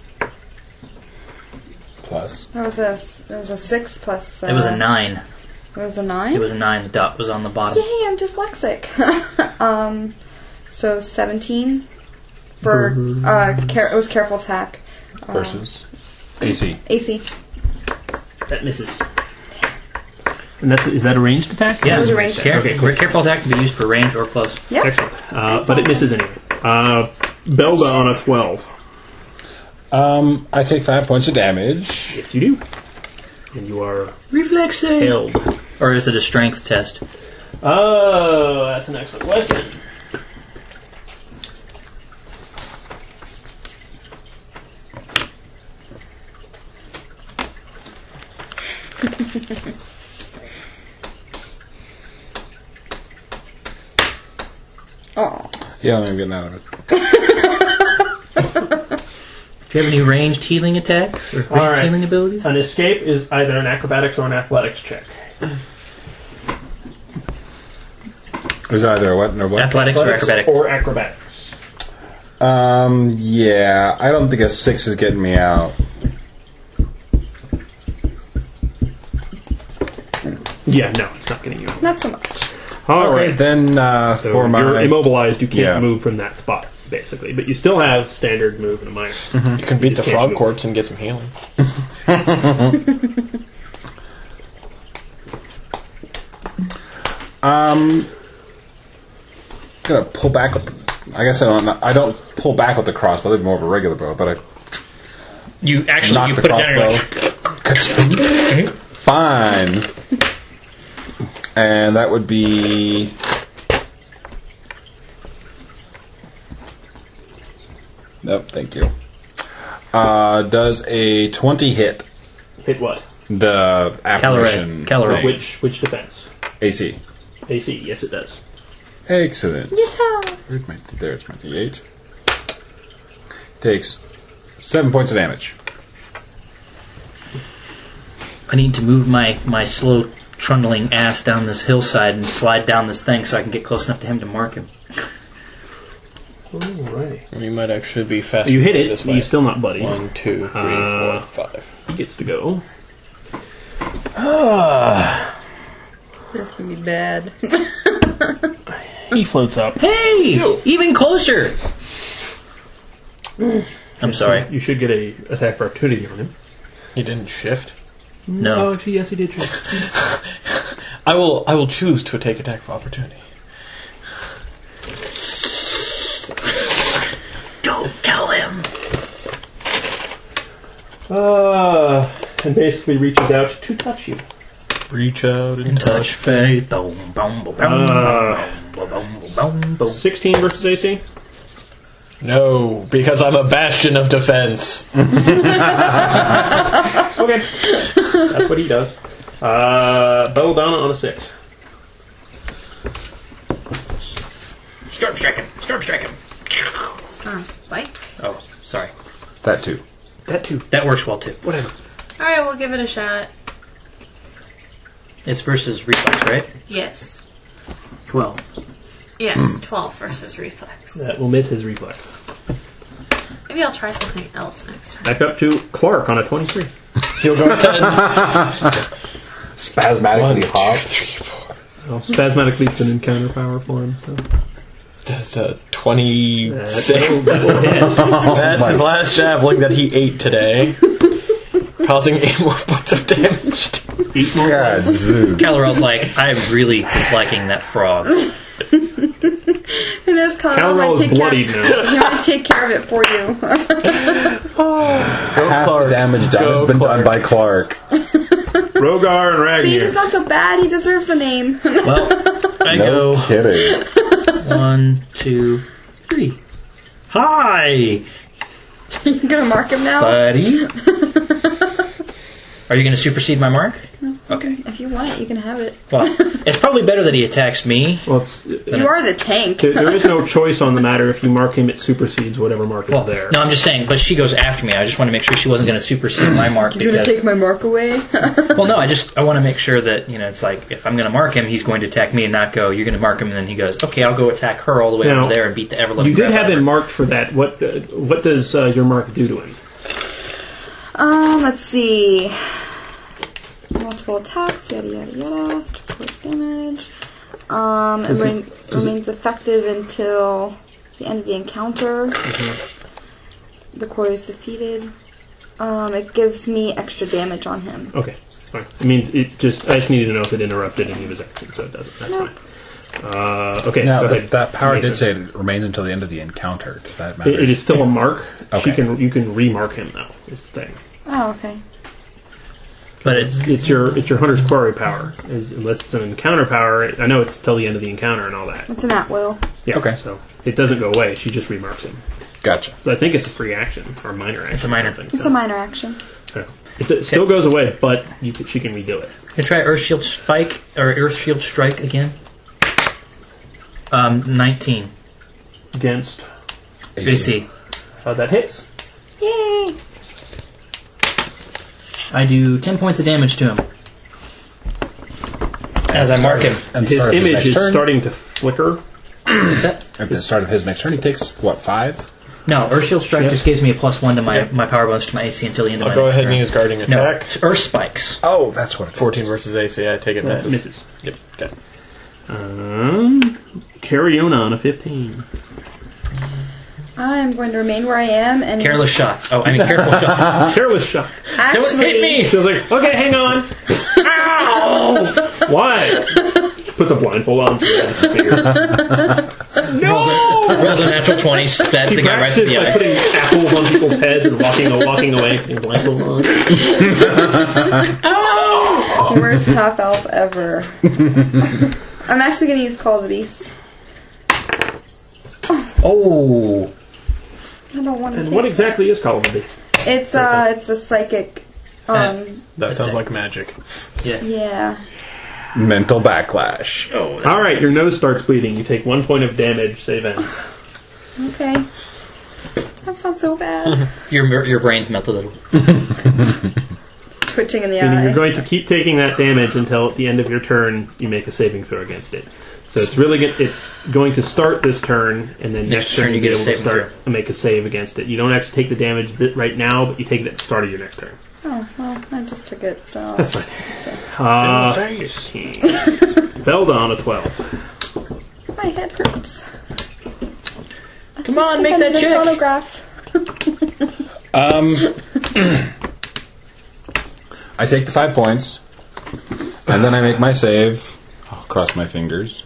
Plus. That was a that was a six plus. Uh, It was a nine. It was a nine? It was a nine. The dot was on the bottom. Yay, I'm dyslexic. um, so seventeen for, uh, care- it was careful attack. Um, Versus A C. A C. That misses. And that's is that a ranged attack? Yeah, It was a ranged Care- attack. Okay, Careful attack can be used for range or close. Yep. Excellent. Uh, but it misses anyway. Uh, Belda on a twelve. Um, I take five points of damage. Yes, you do. And you are Reflex save. held. Or is it a strength test? Oh, that's an excellent question. Oh. Yeah, I'm getting out of it. Do you have any ranged healing attacks or ranged All right. healing abilities? An escape is either an acrobatics or an athletics check. Is it either a what or what? Athletics or acrobatic? Or acrobatics. Um, yeah, I don't think a six is getting me out. Yeah, no, it's not getting you. Not so much. All Okay, right. then uh, So for my you're immobilized. You can't Yeah. move from that spot, basically. But you still have standard move and a minor. You can beat the just can't frog move. corpse and get some healing. Um, gonna pull back with. The, I guess I don't. I don't pull back with the crossbow. It's more of a regular bow, but I You actually knock you the put it down and crossbow. you're like, Fine. And that would be. Nope, thank you. Uh, does a twenty hit Hit what? the apparition? Calorie. thing? Which which defense? A C. A C. Yes, it does. Excellent. Yatta! Where's my, there's my D eight. Takes seven points of damage. I need to move my, my slow trundling ass down this hillside and slide down this thing so I can get close enough to him to mark him. Alrighty. You might actually be faster. You hit it. This But way. you're still not buddy. One, two, three, Uh, four, five. He gets to go. This could be bad. He floats up. Hey! Even closer! I'm sorry. You should get a attack of opportunity on him. He didn't shift. No. Oh, actually, yes, he did. Try. I will. I will choose to take attack of opportunity. Don't tell him! Uh, and basically reaches out to touch you. Reach out and In touch faith. Boom, boom, boom, boom, Uh, boom, boom, boom, boom, boom. sixteen versus A C. No, because I'm a bastion of defense. Okay. That's what he does. Uh, Belladonna on a six. Storm strike him! Storm strike him! Storm spike. Oh, sorry. That too. That too. That works well too. Whatever. All right, we'll give it a shot. It's versus reflex, right? Yes. twelve. Yeah, twelve versus reflex. That will miss his reflex. Maybe I'll try something else next time. Back up to Clark on a twenty-three. He'll go ahead. Spasmodically hop. Well, spasmodic leap's an encounter power for him. So. That's a twenty-six. That will hit. That's his last javelin that he ate today, causing eight more points of damage. Eight more. God, zoo. Calorel's like, I'm really disliking that frog. And as Colorado Calorel might is take care, bloodied now. he might take care of it for you. Half the damage done Go has been Clark. done by Clark. Rogar and See, he's Ragnar. not so bad. He deserves the name. Well, I No go kidding. one, two, three. Hi, You gonna mark him now? buddy. Are you going to supersede my mark? Okay. If you want it, you can have it. Well, it's probably better that he attacks me. Well, it's, You are the tank. there, there is no choice on the matter. If you mark him, it supersedes whatever mark is Well, there. no, I'm just saying, but she goes after me. I just want to make sure she wasn't going to supersede my mark You're gonna because. take my mark away? Well, no, I just I want to make sure that you know it's like if I'm going to mark him, he's going to attack me and not go. You're going to mark him, and then he goes, okay, I'll go attack her all the way Now, over there and beat the ever living. You did have him marked for that. What uh, what does uh, your mark do to him? Um, let's see. Well, multiple attacks, yada yada yada. Twice damage. Um, it re- remains effective until the end of the encounter. Mm-hmm. The core is defeated. Um, it gives me extra damage on him. Okay, that's fine. I mean, it just I just needed to know if it interrupted any of his actions, so it doesn't. That's Nope. fine. Uh, okay, Now, go that, ahead. that power Nathan. did say it remains until the end of the encounter. Does that matter? It, it is still a mark. Okay. She can you can remark him though. Is the thing. Oh, okay. But it's it's your it's your hunter's quarry power. Is, unless it's an encounter power, I know it's till the end of the encounter and all that. It's an at will. Yeah. Okay. So it doesn't go away. She just remarks him. Gotcha. So I think it's a free action or a minor action. It's a minor. or something, It's so. a minor action. Yeah. It, it still goes away, but you, can- she can redo it. Can I try Earth Shield Spike or Earth Shield Strike again? Um, nineteen Against A C. uh, that hits. Yay! I do ten points of damage to him as I mark him. And His start of his image next is turn. starting to flicker. Is that? At the start of his next turn, he takes what five? No, Earth Shield Strike just gives me a plus one to my, my power bonus to my A C until the end of I'll my go next ahead and turn. use guarding No, attack. it's Earth Spikes. Oh, that's what. It fourteen versus A C. I take it misses. Misses. Yep. Okay. Um, carry on on a fifteen. I'm going to remain where I am and Careless shot. Oh, I mean careful shot. Careless shot. Actually, Don't hit me! She was like, okay, hang on. Ow! Why? Puts a blindfold on. Rolls a, rolls a natural twenty. That's He the guy right practices yeah. like putting apples on people's heads and walking, walking away, putting blindfold on. worst half elf ever. I'm actually going to use Call of the Beast. Oh, I don't want to. And what exactly is Call of Duty? It's uh, it's a psychic. Um, That sounds like magic. Yeah. yeah. mental backlash. Oh, all right. Your nose starts bleeding. You take one point of damage. Save ends. Okay. That's not so bad. Your your brain's melted a little. Twitching in the And eye. you're going to keep taking that damage until at the end of your turn you make a saving throw against it. So it's really good. It's going to start this turn, and then next, Next turn you be get a able to saving start and make a save against it. You don't actually take the damage th- right now, but you take it at the start of your next turn. Oh well, I just took it. So That's fine. Uh, fifteen. Beldon a twelve. my head hurts. Come on, I make think I that need a check. sonograph. Um, I take the five points, and then I make my save. I'll cross my fingers.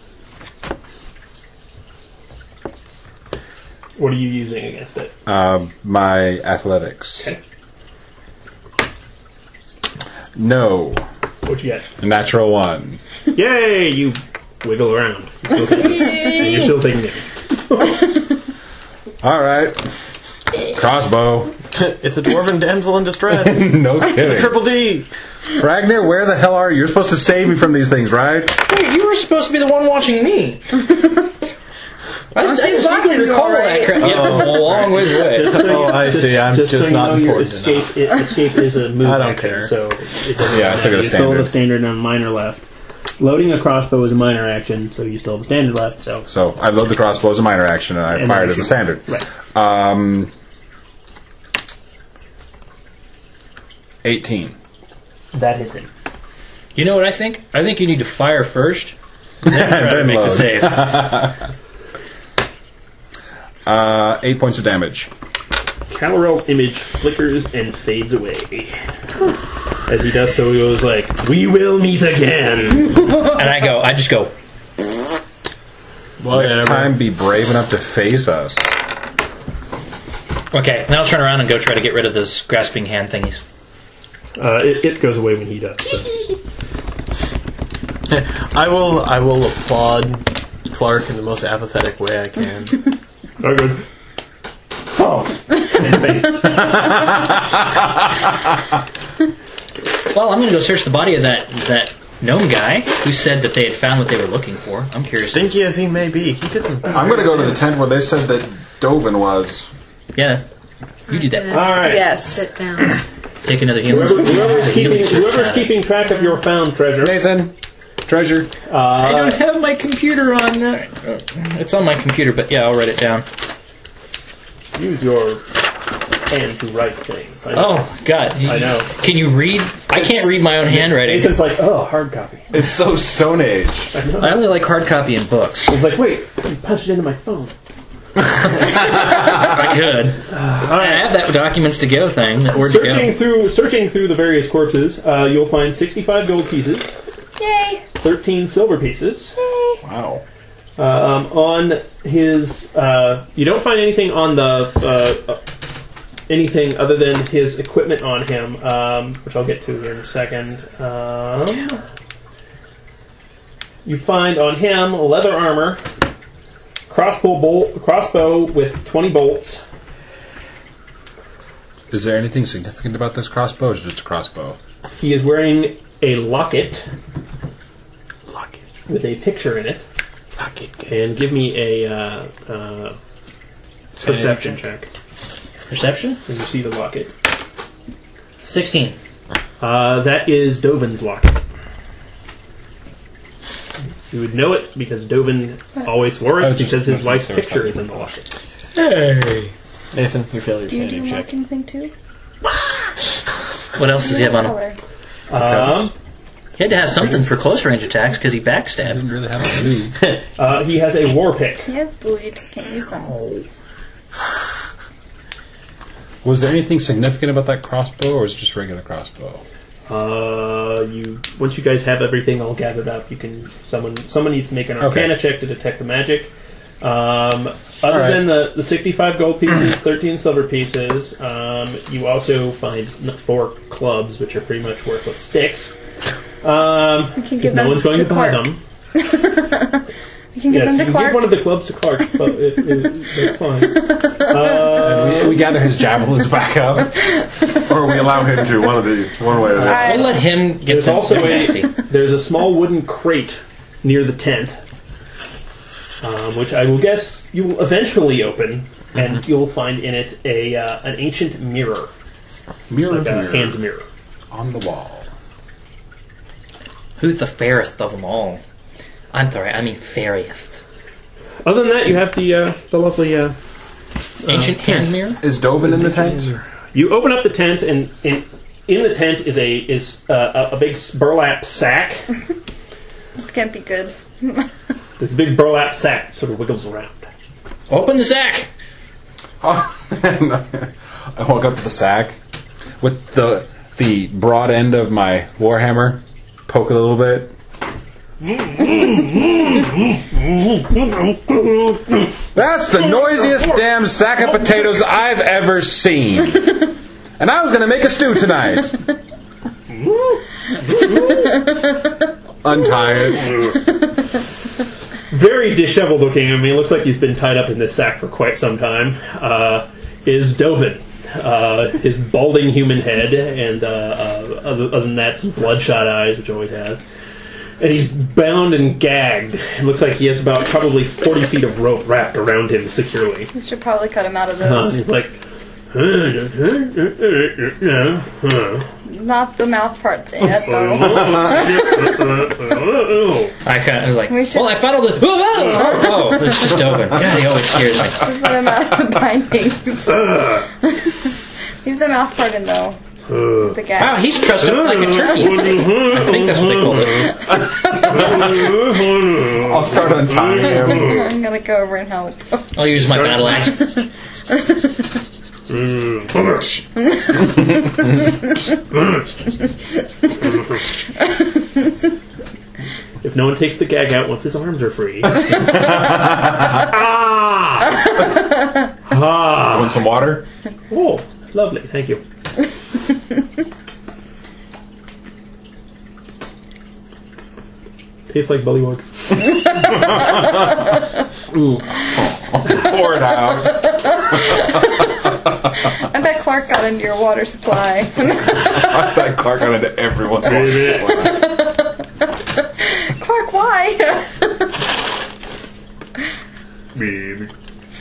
What are you using against it? Uh, my athletics. Okay. No, What you get? a natural one. Yay! You wiggle around. You're still taking, and you're still taking damage. All right, crossbow. It's a dwarven damsel in distress. No kidding. Triple D. Ragnar, where the hell are you? You're supposed to save me from these things, right? Wait, you were supposed to be the one watching me. I, Well, I she's distinctly watching you, recall all right. that crap. Yeah, a long ways away. Just so Oh, you- I see. I'm just just so you not know, your important escape, it, escape is a move I don't action, care. so it doesn't Yeah, I still got a matter. You still have a standard. standard and a minor left. Loading a crossbow is a minor action, so you still have a standard left. So So I load the crossbow as a minor action, and I And fire then it as a you- standard. right. Um, eighteen. That hits him. You know what I think? I think you need to fire first, then try to Then make the load. save. Uh, eight points of damage. Calrell's image flickers and fades away. As he does so, he goes like, "We will meet again." And I go, I just go, Whatever. Next time, be brave enough to face us. okay, then I'll turn around and go try to get rid of those grasping hand thingies. Uh, it, it goes away when he does. So. I will. I will applaud Clark in the most apathetic way I can. Oh, good. Oh, and face. Well, I'm going to go search the body of that that gnome guy who said that they had found what they were looking for. I'm curious. Stinky as he may be, he didn't. I'm going to go to the tent where they said that Dovin was. Yeah, you do that. All right. Yes. Sit down. Take another healing. Whoever, whoever's, keeping, healing search. whoever's keeping track of your found treasure. Nathan, treasure. I Uh, don't have my computer on. Uh, it's on my computer, but yeah, I'll write it down. use your hand to write things. I know. Oh God! You- I know. Can you read I can't read my own handwriting. Nathan's like, oh, hard copy. It's so Stone Age. I only like hard copy in books. He's like, wait, you punched it into my phone. I could. I have that documents to go thing. That word to Searching go. through, searching through the various corpses, uh, you'll find sixty-five gold pieces, Yay! thirteen silver pieces. Yay! Wow. Um, on his, uh, you don't find anything on the, uh, uh, anything other than his equipment on him, um, which I'll get to here in a second. Um, you find on him leather armor, crossbow bolt, crossbow with twenty bolts. Is there anything significant about this crossbow, or is it just a crossbow? He is wearing a locket Locket. with a picture in it. Locket. And give me a uh, uh, perception check Perception? when you see the locket. sixteen. Uh, that is Dovin's locket. You would know it because Dovin always wore Oh, it just- because his just- wife's there was picture something. is in the locket. Hey. Nathan, you failed your Do you do sanity check. marking thing too? What else does he have on him? Color. Um, He had to have something for close range attacks because he I backstabbed. didn't really have a blue. uh, he has a war pick. He has blue, you just can't use them. Was there anything significant about that crossbow, or was it just a regular crossbow? Uh, you once you guys have everything all gathered up, you can someone someone needs to make an Arcana Okay. check to detect the magic. Um, other All right. than the, the sixty-five gold pieces, thirteen silver pieces, um, you also find n- four clubs, which are pretty much worthless sticks. Um, You can 'cause give no them one's going to to buy Clark. them. You can give Yes, them you to can Clark. give one of the clubs to Clark, but it, it, that's fine. Uh, we, we gather his javelins back up. Or we allow him to, one of the one way or the other. I- We'll let him get There's the also nasty. a there's a small wooden crate near the tent, um, which I will guess you will eventually open, and you'll find in it a uh, an ancient mirror, Mirror, like a mirror hand mirror. on the wall. Who's the fairest of them all? I'm sorry, I mean fairiest. Other than that, you have the uh, the lovely. Uh, Ancient hand mirror? Is Dovin in the tent? you open up the tent, and in in the tent is a is uh, a, a big burlap sack. This can't be good. This big burlap sack that sort of wiggles around. Open the sack! Oh, I walk up to the sack with the the broad end of my warhammer, poke it a little bit. That's the noisiest damn sack of potatoes I've ever seen. And I was going to make a stew tonight. Untied. Very disheveled looking. I mean, it looks like he's been tied up in this sack for quite some time. Uh, is Dovin. Uh, his balding human head, and uh, uh, other, other than that, some bloodshot eyes, which he always has. And he's bound and gagged. It looks like he has about probably forty feet of rope wrapped around him securely. We should probably cut him out of Uh, those. he's like, Not the mouth part yet, though. I kind of was like, We should- well, I found all the. Whoa, whoa! Oh, it's just open. God, he always scares me. Just let him out of the bindings. Leave the mouth part in, though. The gag. Wow, he's trussed up like a turkey. I think that's what they call it. I'll start untying him. I'm gonna go over and help. I'll use my battle axe. If no one takes the gag out once his arms are free. ah! Ah! Want some water? Oh, lovely. Thank you. Tastes like bullywug. Pour it out. I bet Clark got into your water supply. I bet Clark got into everyone's Clark, why? Baby.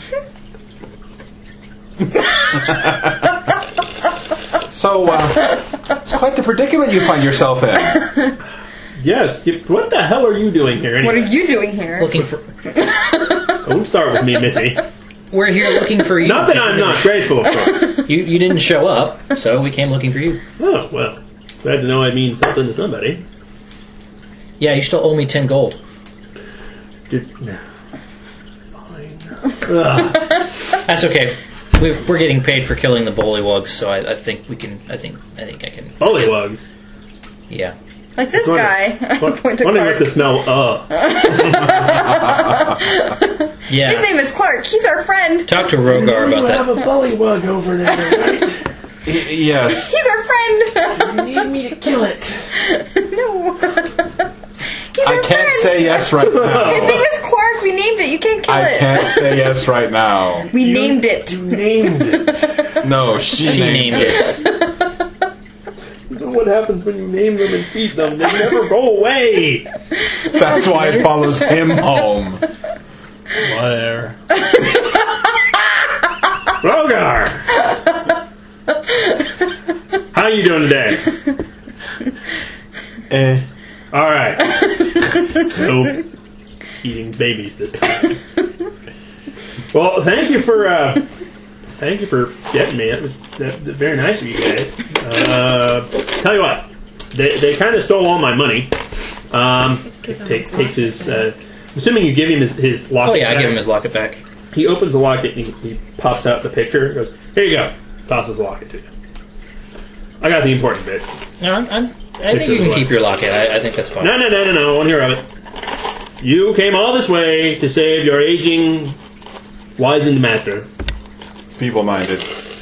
So, uh, it's quite the predicament you find yourself in. Yes. you- What the hell are you doing here? What are Anyway? you doing here? Looking for. Don't start with me, Missy. We're here looking for you. Not that I'm not grateful, of course. You, you didn't show up, so we came looking for you. Oh well. Glad to know I mean something to somebody. Yeah, you still owe me ten gold. Did, nah. Fine. Ugh. That's okay. We, we're getting paid for killing the bullywugs, so I, I think we can. I think. I think I can. Bullywugs. Yeah. Like this Wonder- guy. What, Point to wondering what Clark. the smell. Uh. Yeah. His name is Clark. He's our friend. Talk to Rogar about have that. a bullywug over there, right? Y- yes. He's our friend. You need me to kill it. No. He's I our can't friend. say yes right His now. name is Clark. We named it. You can't kill I it. can't say yes right now. We You- named it. You named it. No, she, She named, named it. it. You know what happens when you name them and feed them? They never go away. That's why it follows him home. Whatever. Rogar! How you doing today? Eh. Alright. No eating babies this time. Well, thank you for, uh, thank you for getting me. That was, that was very nice of you guys. Uh, tell you what, they, they kind of stole all my money. Um, Give him takes, his takes his, uh, I'm assuming you give him his, his locket. Oh yeah, I back. give him his locket back. He opens the locket and he, he pops out the picture. Goes, here you go. Tosses the locket to you. I got the important bit. No, I'm, I'm, I think you can keep your locket. I, I think that's fine. No, no, no, no, no. I want to hear of it. You came all this way to save your aging, wizened master. Feeble-minded.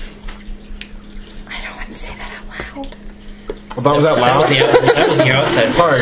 I don't want to say that out loud. Well, that was out That was loud. the, out- that was the outside. Sorry,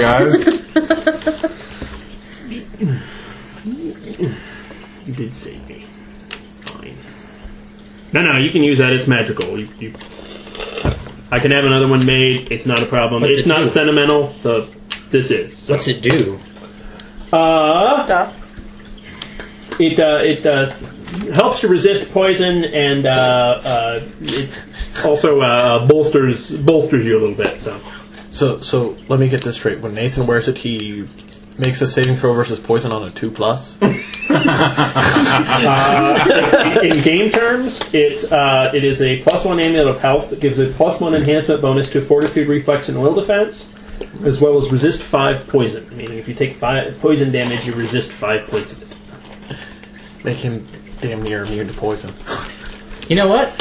guys. You did save me. Fine. No, no, you can use that. It's magical. You, you, I can have another one made. It's not a problem. What's it's it not do? sentimental. So this is. So. What's it do? Uh, Stuff. it uh, it uh, helps to resist poison, and uh, uh, it also uh, bolsters bolsters you a little bit. So. So, so let me get this straight. When Nathan wears it, he makes the saving throw versus poison on a two plus. Uh, in game terms, it uh, it is a plus one amulet of health. It gives a plus one enhancement bonus to fortitude, reflex, and will defense, as well as resist five poison. Meaning, if you take five poison damage, you resist five points of it. Make him damn near immune to poison. You know what?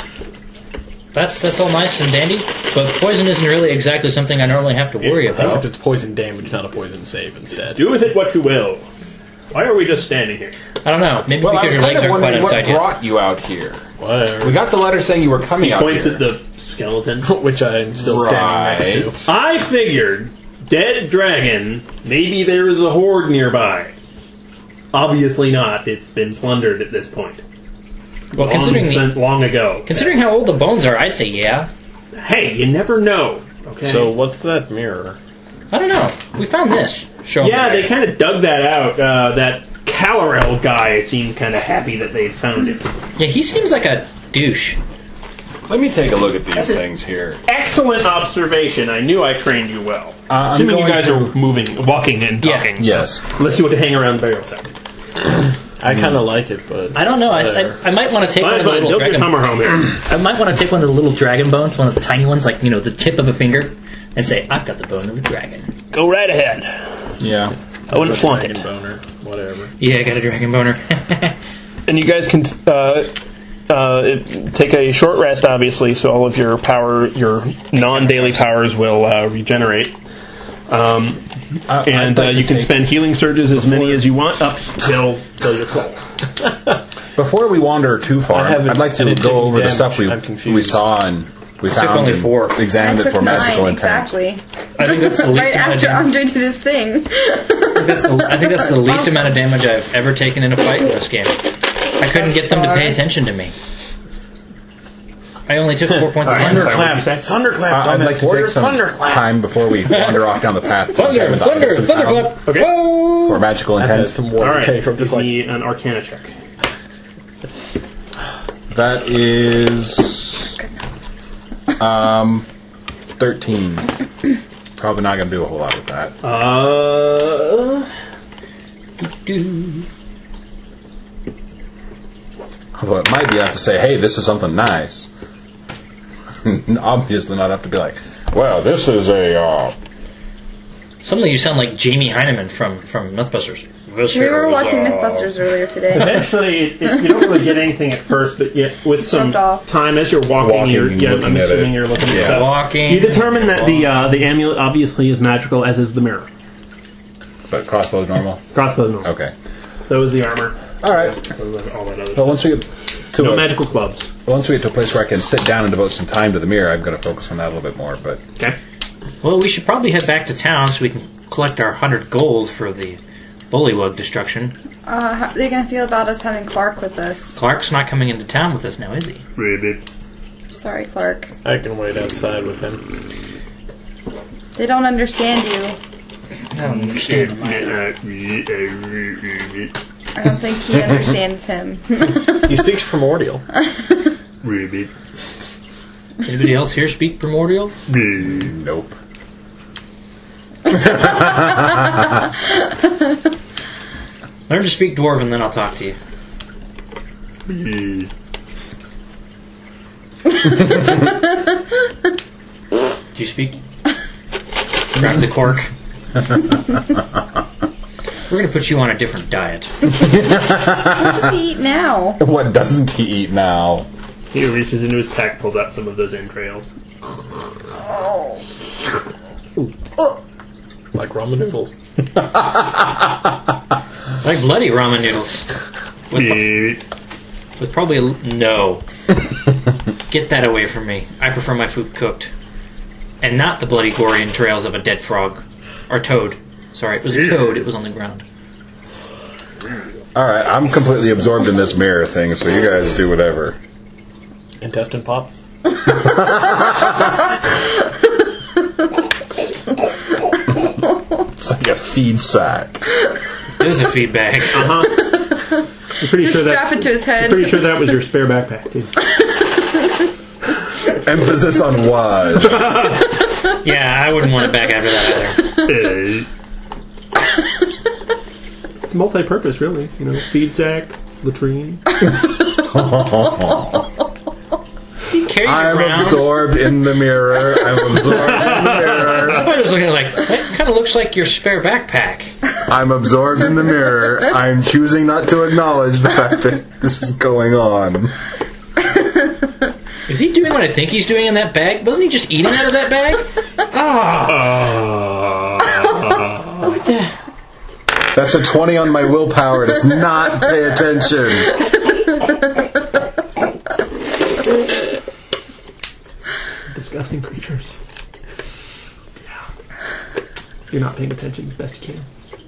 That's that's all nice and dandy, but poison isn't really exactly something I normally have to worry Except about. it's poison damage, not a poison save instead. Do with it what you will. Why are we just standing here? I don't know. Maybe Well, I because was your kind legs of aren't quite wondering what untied yet. brought you out here. Whatever. We got the letter saying you were coming He out points here. at the skeleton. Which I'm still standing next to. I figured, dead dragon, maybe there is a horde nearby. Obviously not. It's been plundered at this point. Well, long, considering the- sen- long ago. Considering how old the bones are, I'd say yeah. Hey, you never know. Okay. So what's that mirror? I don't know. We found this. Show yeah, me. they kind of dug that out. Uh, that Calarel guy seemed kind of happy that they'd found it. Yeah, he seems like a douche. Let me take a look at these things here. Excellent observation. I knew I trained you well. Uh, I'm Assuming you going guys to- are moving, walking, and Yeah. talking. Yes. Unless you want to hang around the barrel second. I kind of like it, but I don't know. I, whatever. I, I might want to take one Fine, of the fine. little Build your dragon. hammer home here. I might want to take one of the little dragon bones, one of the tiny ones, like you know, the tip of a finger, and say, "I've got the bone of a dragon." Go right ahead. Yeah. I wouldn't flaunt Dragon it. boner, whatever. Yeah, I got a dragon boner. And you guys can uh, uh, it- take a short rest, obviously, so all of your power, your non-daily powers will uh, regenerate. Um, Uh, and I'd like uh, you to can take- spend healing surges as many as you want up till, till you're full. Before we wander too far, I haven't- I'd like I to didn't go take over the damage. stuff we I'm confused. we saw and we found only and four. examined I it for took magical nine, intent. exactly. I think that's the least Right amount of after damage. Andre did his thing. That's the, I think that's the least amount of damage I've ever taken in a fight in this game. I couldn't get them to pay attention to me. I only took four points of damage. Thunderclap! Thunderclap! Uh, I'd like to take some Thunderclap! time before we wander off down the path to Thunder, examine the thunder, items we found thunderclap! Okay. Whoa! for magical I've had intent. some All water right. came from Give just like me an Arcana check. That is um thirteen. Probably not going to do a whole lot with that. Uh, Do. Although it might be enough to say, hey, this is something nice. Obviously not enough to be like, Well, this is a. Uh, Suddenly you sound like Jamie Heineman from, from Mythbusters. This We were is, watching uh, Mythbusters earlier today. Eventually, it, it, you don't really get anything at first, but yet with some Jumped off. time as you're walking, Walking, you're, yeah, looking I'm at assuming it. you're looking Yeah. at stuff. Walking. You determine that the uh, the amulet obviously is magical, as is the mirror. but crossbow's normal. Crossbow's normal. Okay. So is the armor. All right. So is all that other Well, once we get to No a, magical clubs. once we get to a place where I can sit down and devote some time to the mirror, I'm going to focus on that a little bit more. But Okay. Well, we should probably head back to town so we can collect our hundred gold for the Bullywug destruction. Uh, how are they going to feel about us having Clark with us? Clark's not coming into town with us now, is he? Ribbit. Sorry, Clark. I can wait outside with him. They don't understand you. I don't understand him either. I don't think he understands him. He speaks primordial. Ribbit. Anybody else here speak primordial? nope. Learn to speak dwarven, then I'll talk to you. Do you speak? Grab the cork. We're going to put you on a different diet. What does he eat now? What doesn't he eat now? He reaches into his pack, pulls out some of those entrails. Oh. Oh. Like ramen noodles. Like bloody ramen noodles. With, with probably a... No. Get that away from me. I prefer my food cooked. And not the bloody gory entrails of a dead frog. Or toad. Sorry, it was a toad. It was on the ground. All right, I'm completely absorbed in this mirror thing, so you guys do whatever. Intestine pop. It's like a feed sack. It is a feed bag. Uh-huh. I'm pretty Just sure strap that. it to his head. I'm pretty sure that was your spare backpack, too. Emphasis on was. Yeah, I wouldn't want it back after that either. It's multi-purpose, really. You know, feed sack, latrine. You carry it I'm around. absorbed in the mirror. I'm absorbed in the mirror. I was looking at like, that kind of looks like your spare backpack. I'm absorbed in the mirror. I'm choosing not to acknowledge the fact that this is going on. Is he doing what I think he's doing in that bag? Wasn't he just eating out of that bag? Oh. What the? That's a twenty on my willpower. Does not pay attention. Disgusting creatures. Yeah. You're not paying attention as best you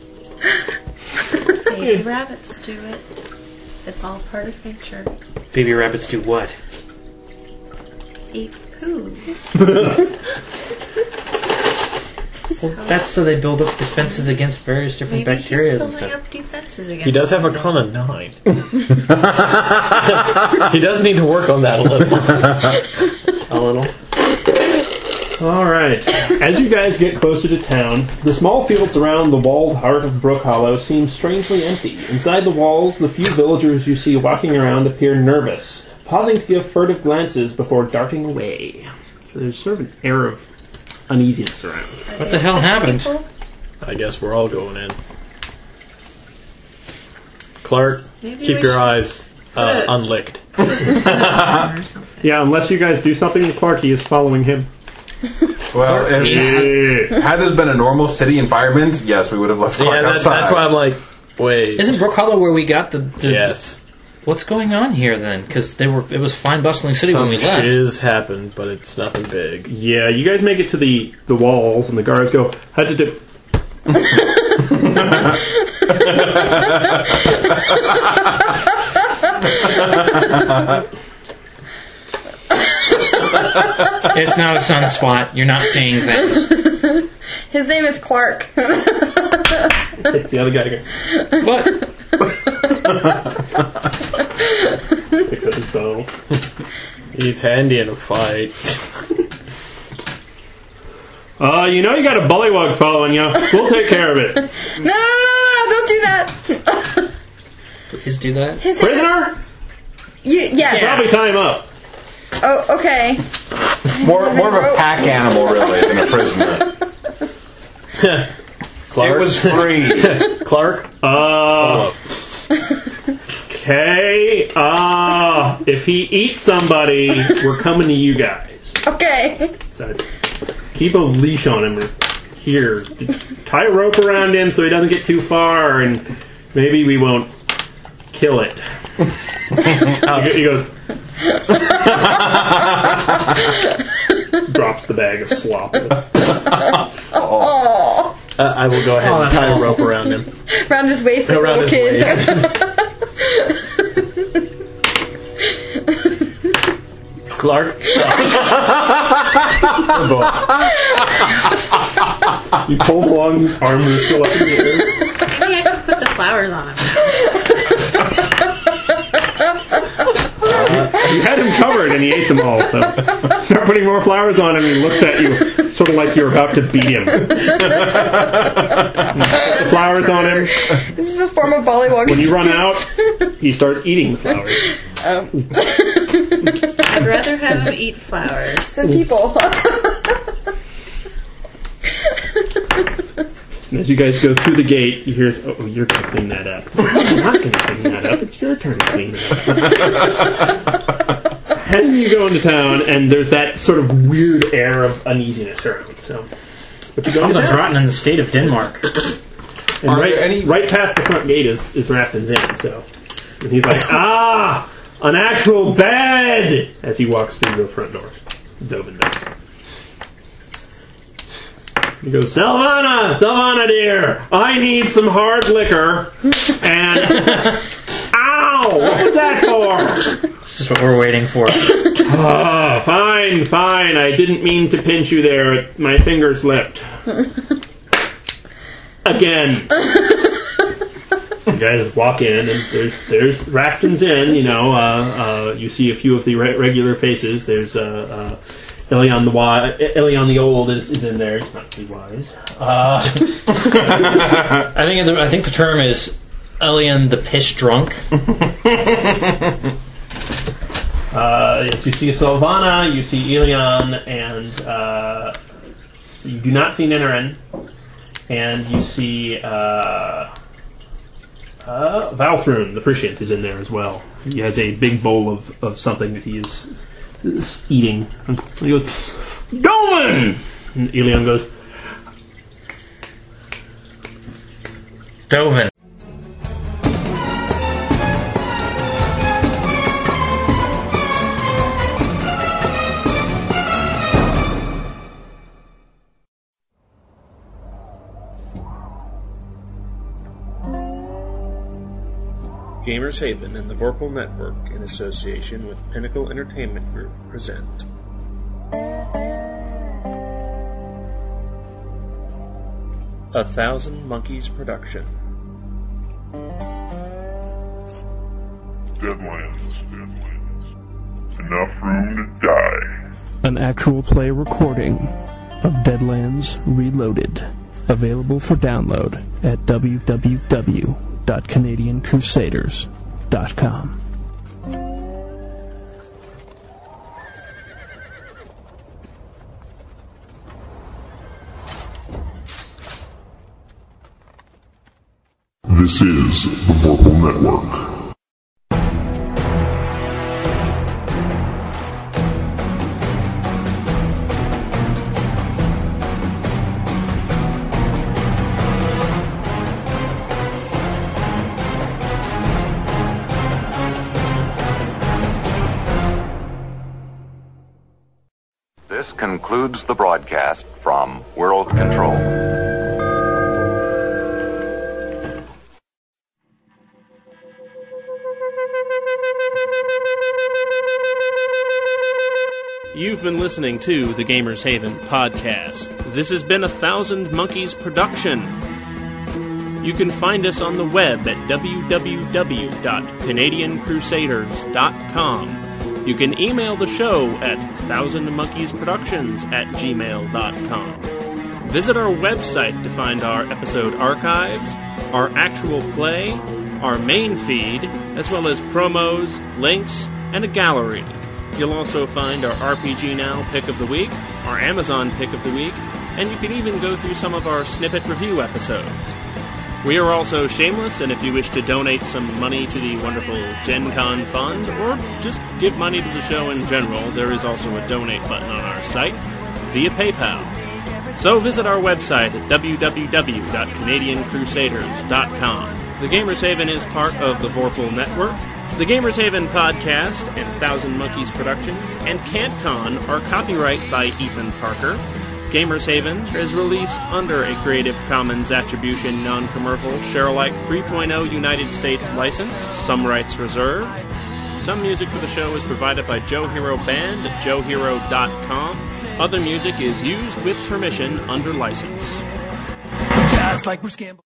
can. Baby rabbits do it. It's all part of nature. Baby rabbits do what? Eat poo. That's so they build up defenses against various different Maybe bacteria he's and building stuff. up defenses against He does have a them. con of nine. He does need to work on that a little. A little. Alright. As you guys get closer to town, the small fields around the walled heart of Brook Hollow seem strangely empty. Inside the walls, the few villagers you see walking around appear nervous, pausing to give furtive glances before darting away. So there's sort of an air of uneasiness around. What the hell happened? I guess we're all going in. Clark, Maybe keep we your should eyes uh, put- unlicked. Or something. Yeah, unless you guys do something, Clarky is following him. Well, if, Yeah. had this been a normal city environment, yes, we would have left Clark Yeah, that's, outside. that's why I'm like, wait. Isn't Brook Hollow where we got the... the Yes. What's going on here then? Because they were it was a fine bustling city when we Some left. shiz happened, but it's nothing big. Yeah, you guys make it to the, the walls, and the guards go, how to do... It's not a sunspot. You're not seeing things. His name is Clark. It's the other guy again. What? Picks up his bow. He's handy in a fight. Uh, you know you got a bullywug following you. We'll take care of it. No, no, no, no, no, don't do that. Please do that. His name, Prisoner? you, yeah. Probably tie him up. Oh, okay. More, more of a pack animal, really, than a prisoner. Clark? It was free. Clark? Uh, okay. Uh, if he eats somebody, we're coming to you guys. Okay. So keep a leash on him. Here, tie a rope around him so he doesn't get too far, and maybe we won't kill it. he goes. Drops the bag of slop. Oh. Uh, I will go ahead and tie a rope around him. Around his waist, like Around a his little kid. Clark? You pull along his arm and he's still up in the air. Maybe I could put the flowers on him. You had him covered and he ate them all, so start putting more flowers on him and he looks at you sort of like you're about to beat him. Put the flowers on him. This is a form of bollywog. When you run out, he starts eating the flowers. Oh. I'd rather have him eat flowers. Than people. And as you guys go through the gate, you hear, oh, you're going to clean that up. I'm not going to clean that up. It's your turn to clean it up. And you go into town, and there's that sort of weird air of uneasiness around. So, but you go into Something's town. rotten in the state of Denmark. And Are right, there any- right past the front gate is, is Raffin's Inn, so. And he's like, ah, an actual bed! As he walks through the front door. Dovin does. He goes, Silvana, Silvana dear, I need some hard liquor. And, ow, what was that for? This is what we're waiting for. Oh, fine, fine, I didn't mean to pinch you there. My finger slipped. Again. You guys walk in, and there's there's Rafton's Inn. You know, uh, uh, you see a few of the re- regular faces. There's uh, uh, Elion the wise, Elion the old is, is in there. He's not too wise. Uh, I think the, I think the term is Elian the piss drunk. uh, yes, you see Silvana, you see Elion, and uh, so you do not see Ninarin, and you see. Uh, Uh, Valthrun, the Prescient, is in there as well. He has a big bowl of, of something that he is, is eating. And he goes, Dolan! And Elion goes, Dovin. Gamers Haven and the Vorpal Network, in association with Pinnacle Entertainment Group, present A Thousand Monkeys production. Deadlands. Deadlands. Enough room to die. An actual play recording of Deadlands Reloaded. Available for download at w w w dot canadian crusaders dot com. This is the Vorpal Network. This concludes the broadcast from World Control. You've been listening to the Gamers Haven podcast. This has been a Thousand Monkeys production. You can find us on the web at w w w dot canadian crusaders dot com. You can email the show at thousand monkeys productions at gmail dot com. Visit our website to find our episode archives, our actual play, our main feed, as well as promos, links, and a gallery. You'll also find our R P G Now Pick of the Week, our Amazon Pick of the Week, and you can even go through some of our snippet review episodes. We are also shameless, and if you wish to donate some money to the wonderful Gen Con Fund, or just give money to the show in general, there is also a donate button on our site via PayPal. So visit our website at w w w dot canadian crusaders dot com. The Gamers Haven is part of the Vorpal Network. The Gamers Haven podcast and Thousand Monkeys Productions and CanCon are copyright by Ethan Parker. Gamers Haven is released under a Creative Commons Attribution Non-Commercial Share-alike three point oh United States license, some rights reserved. Some music for the show is provided by Joe Hero Band at joe hero dot com. Other music is used with permission under license. Just like Bruce Campbell.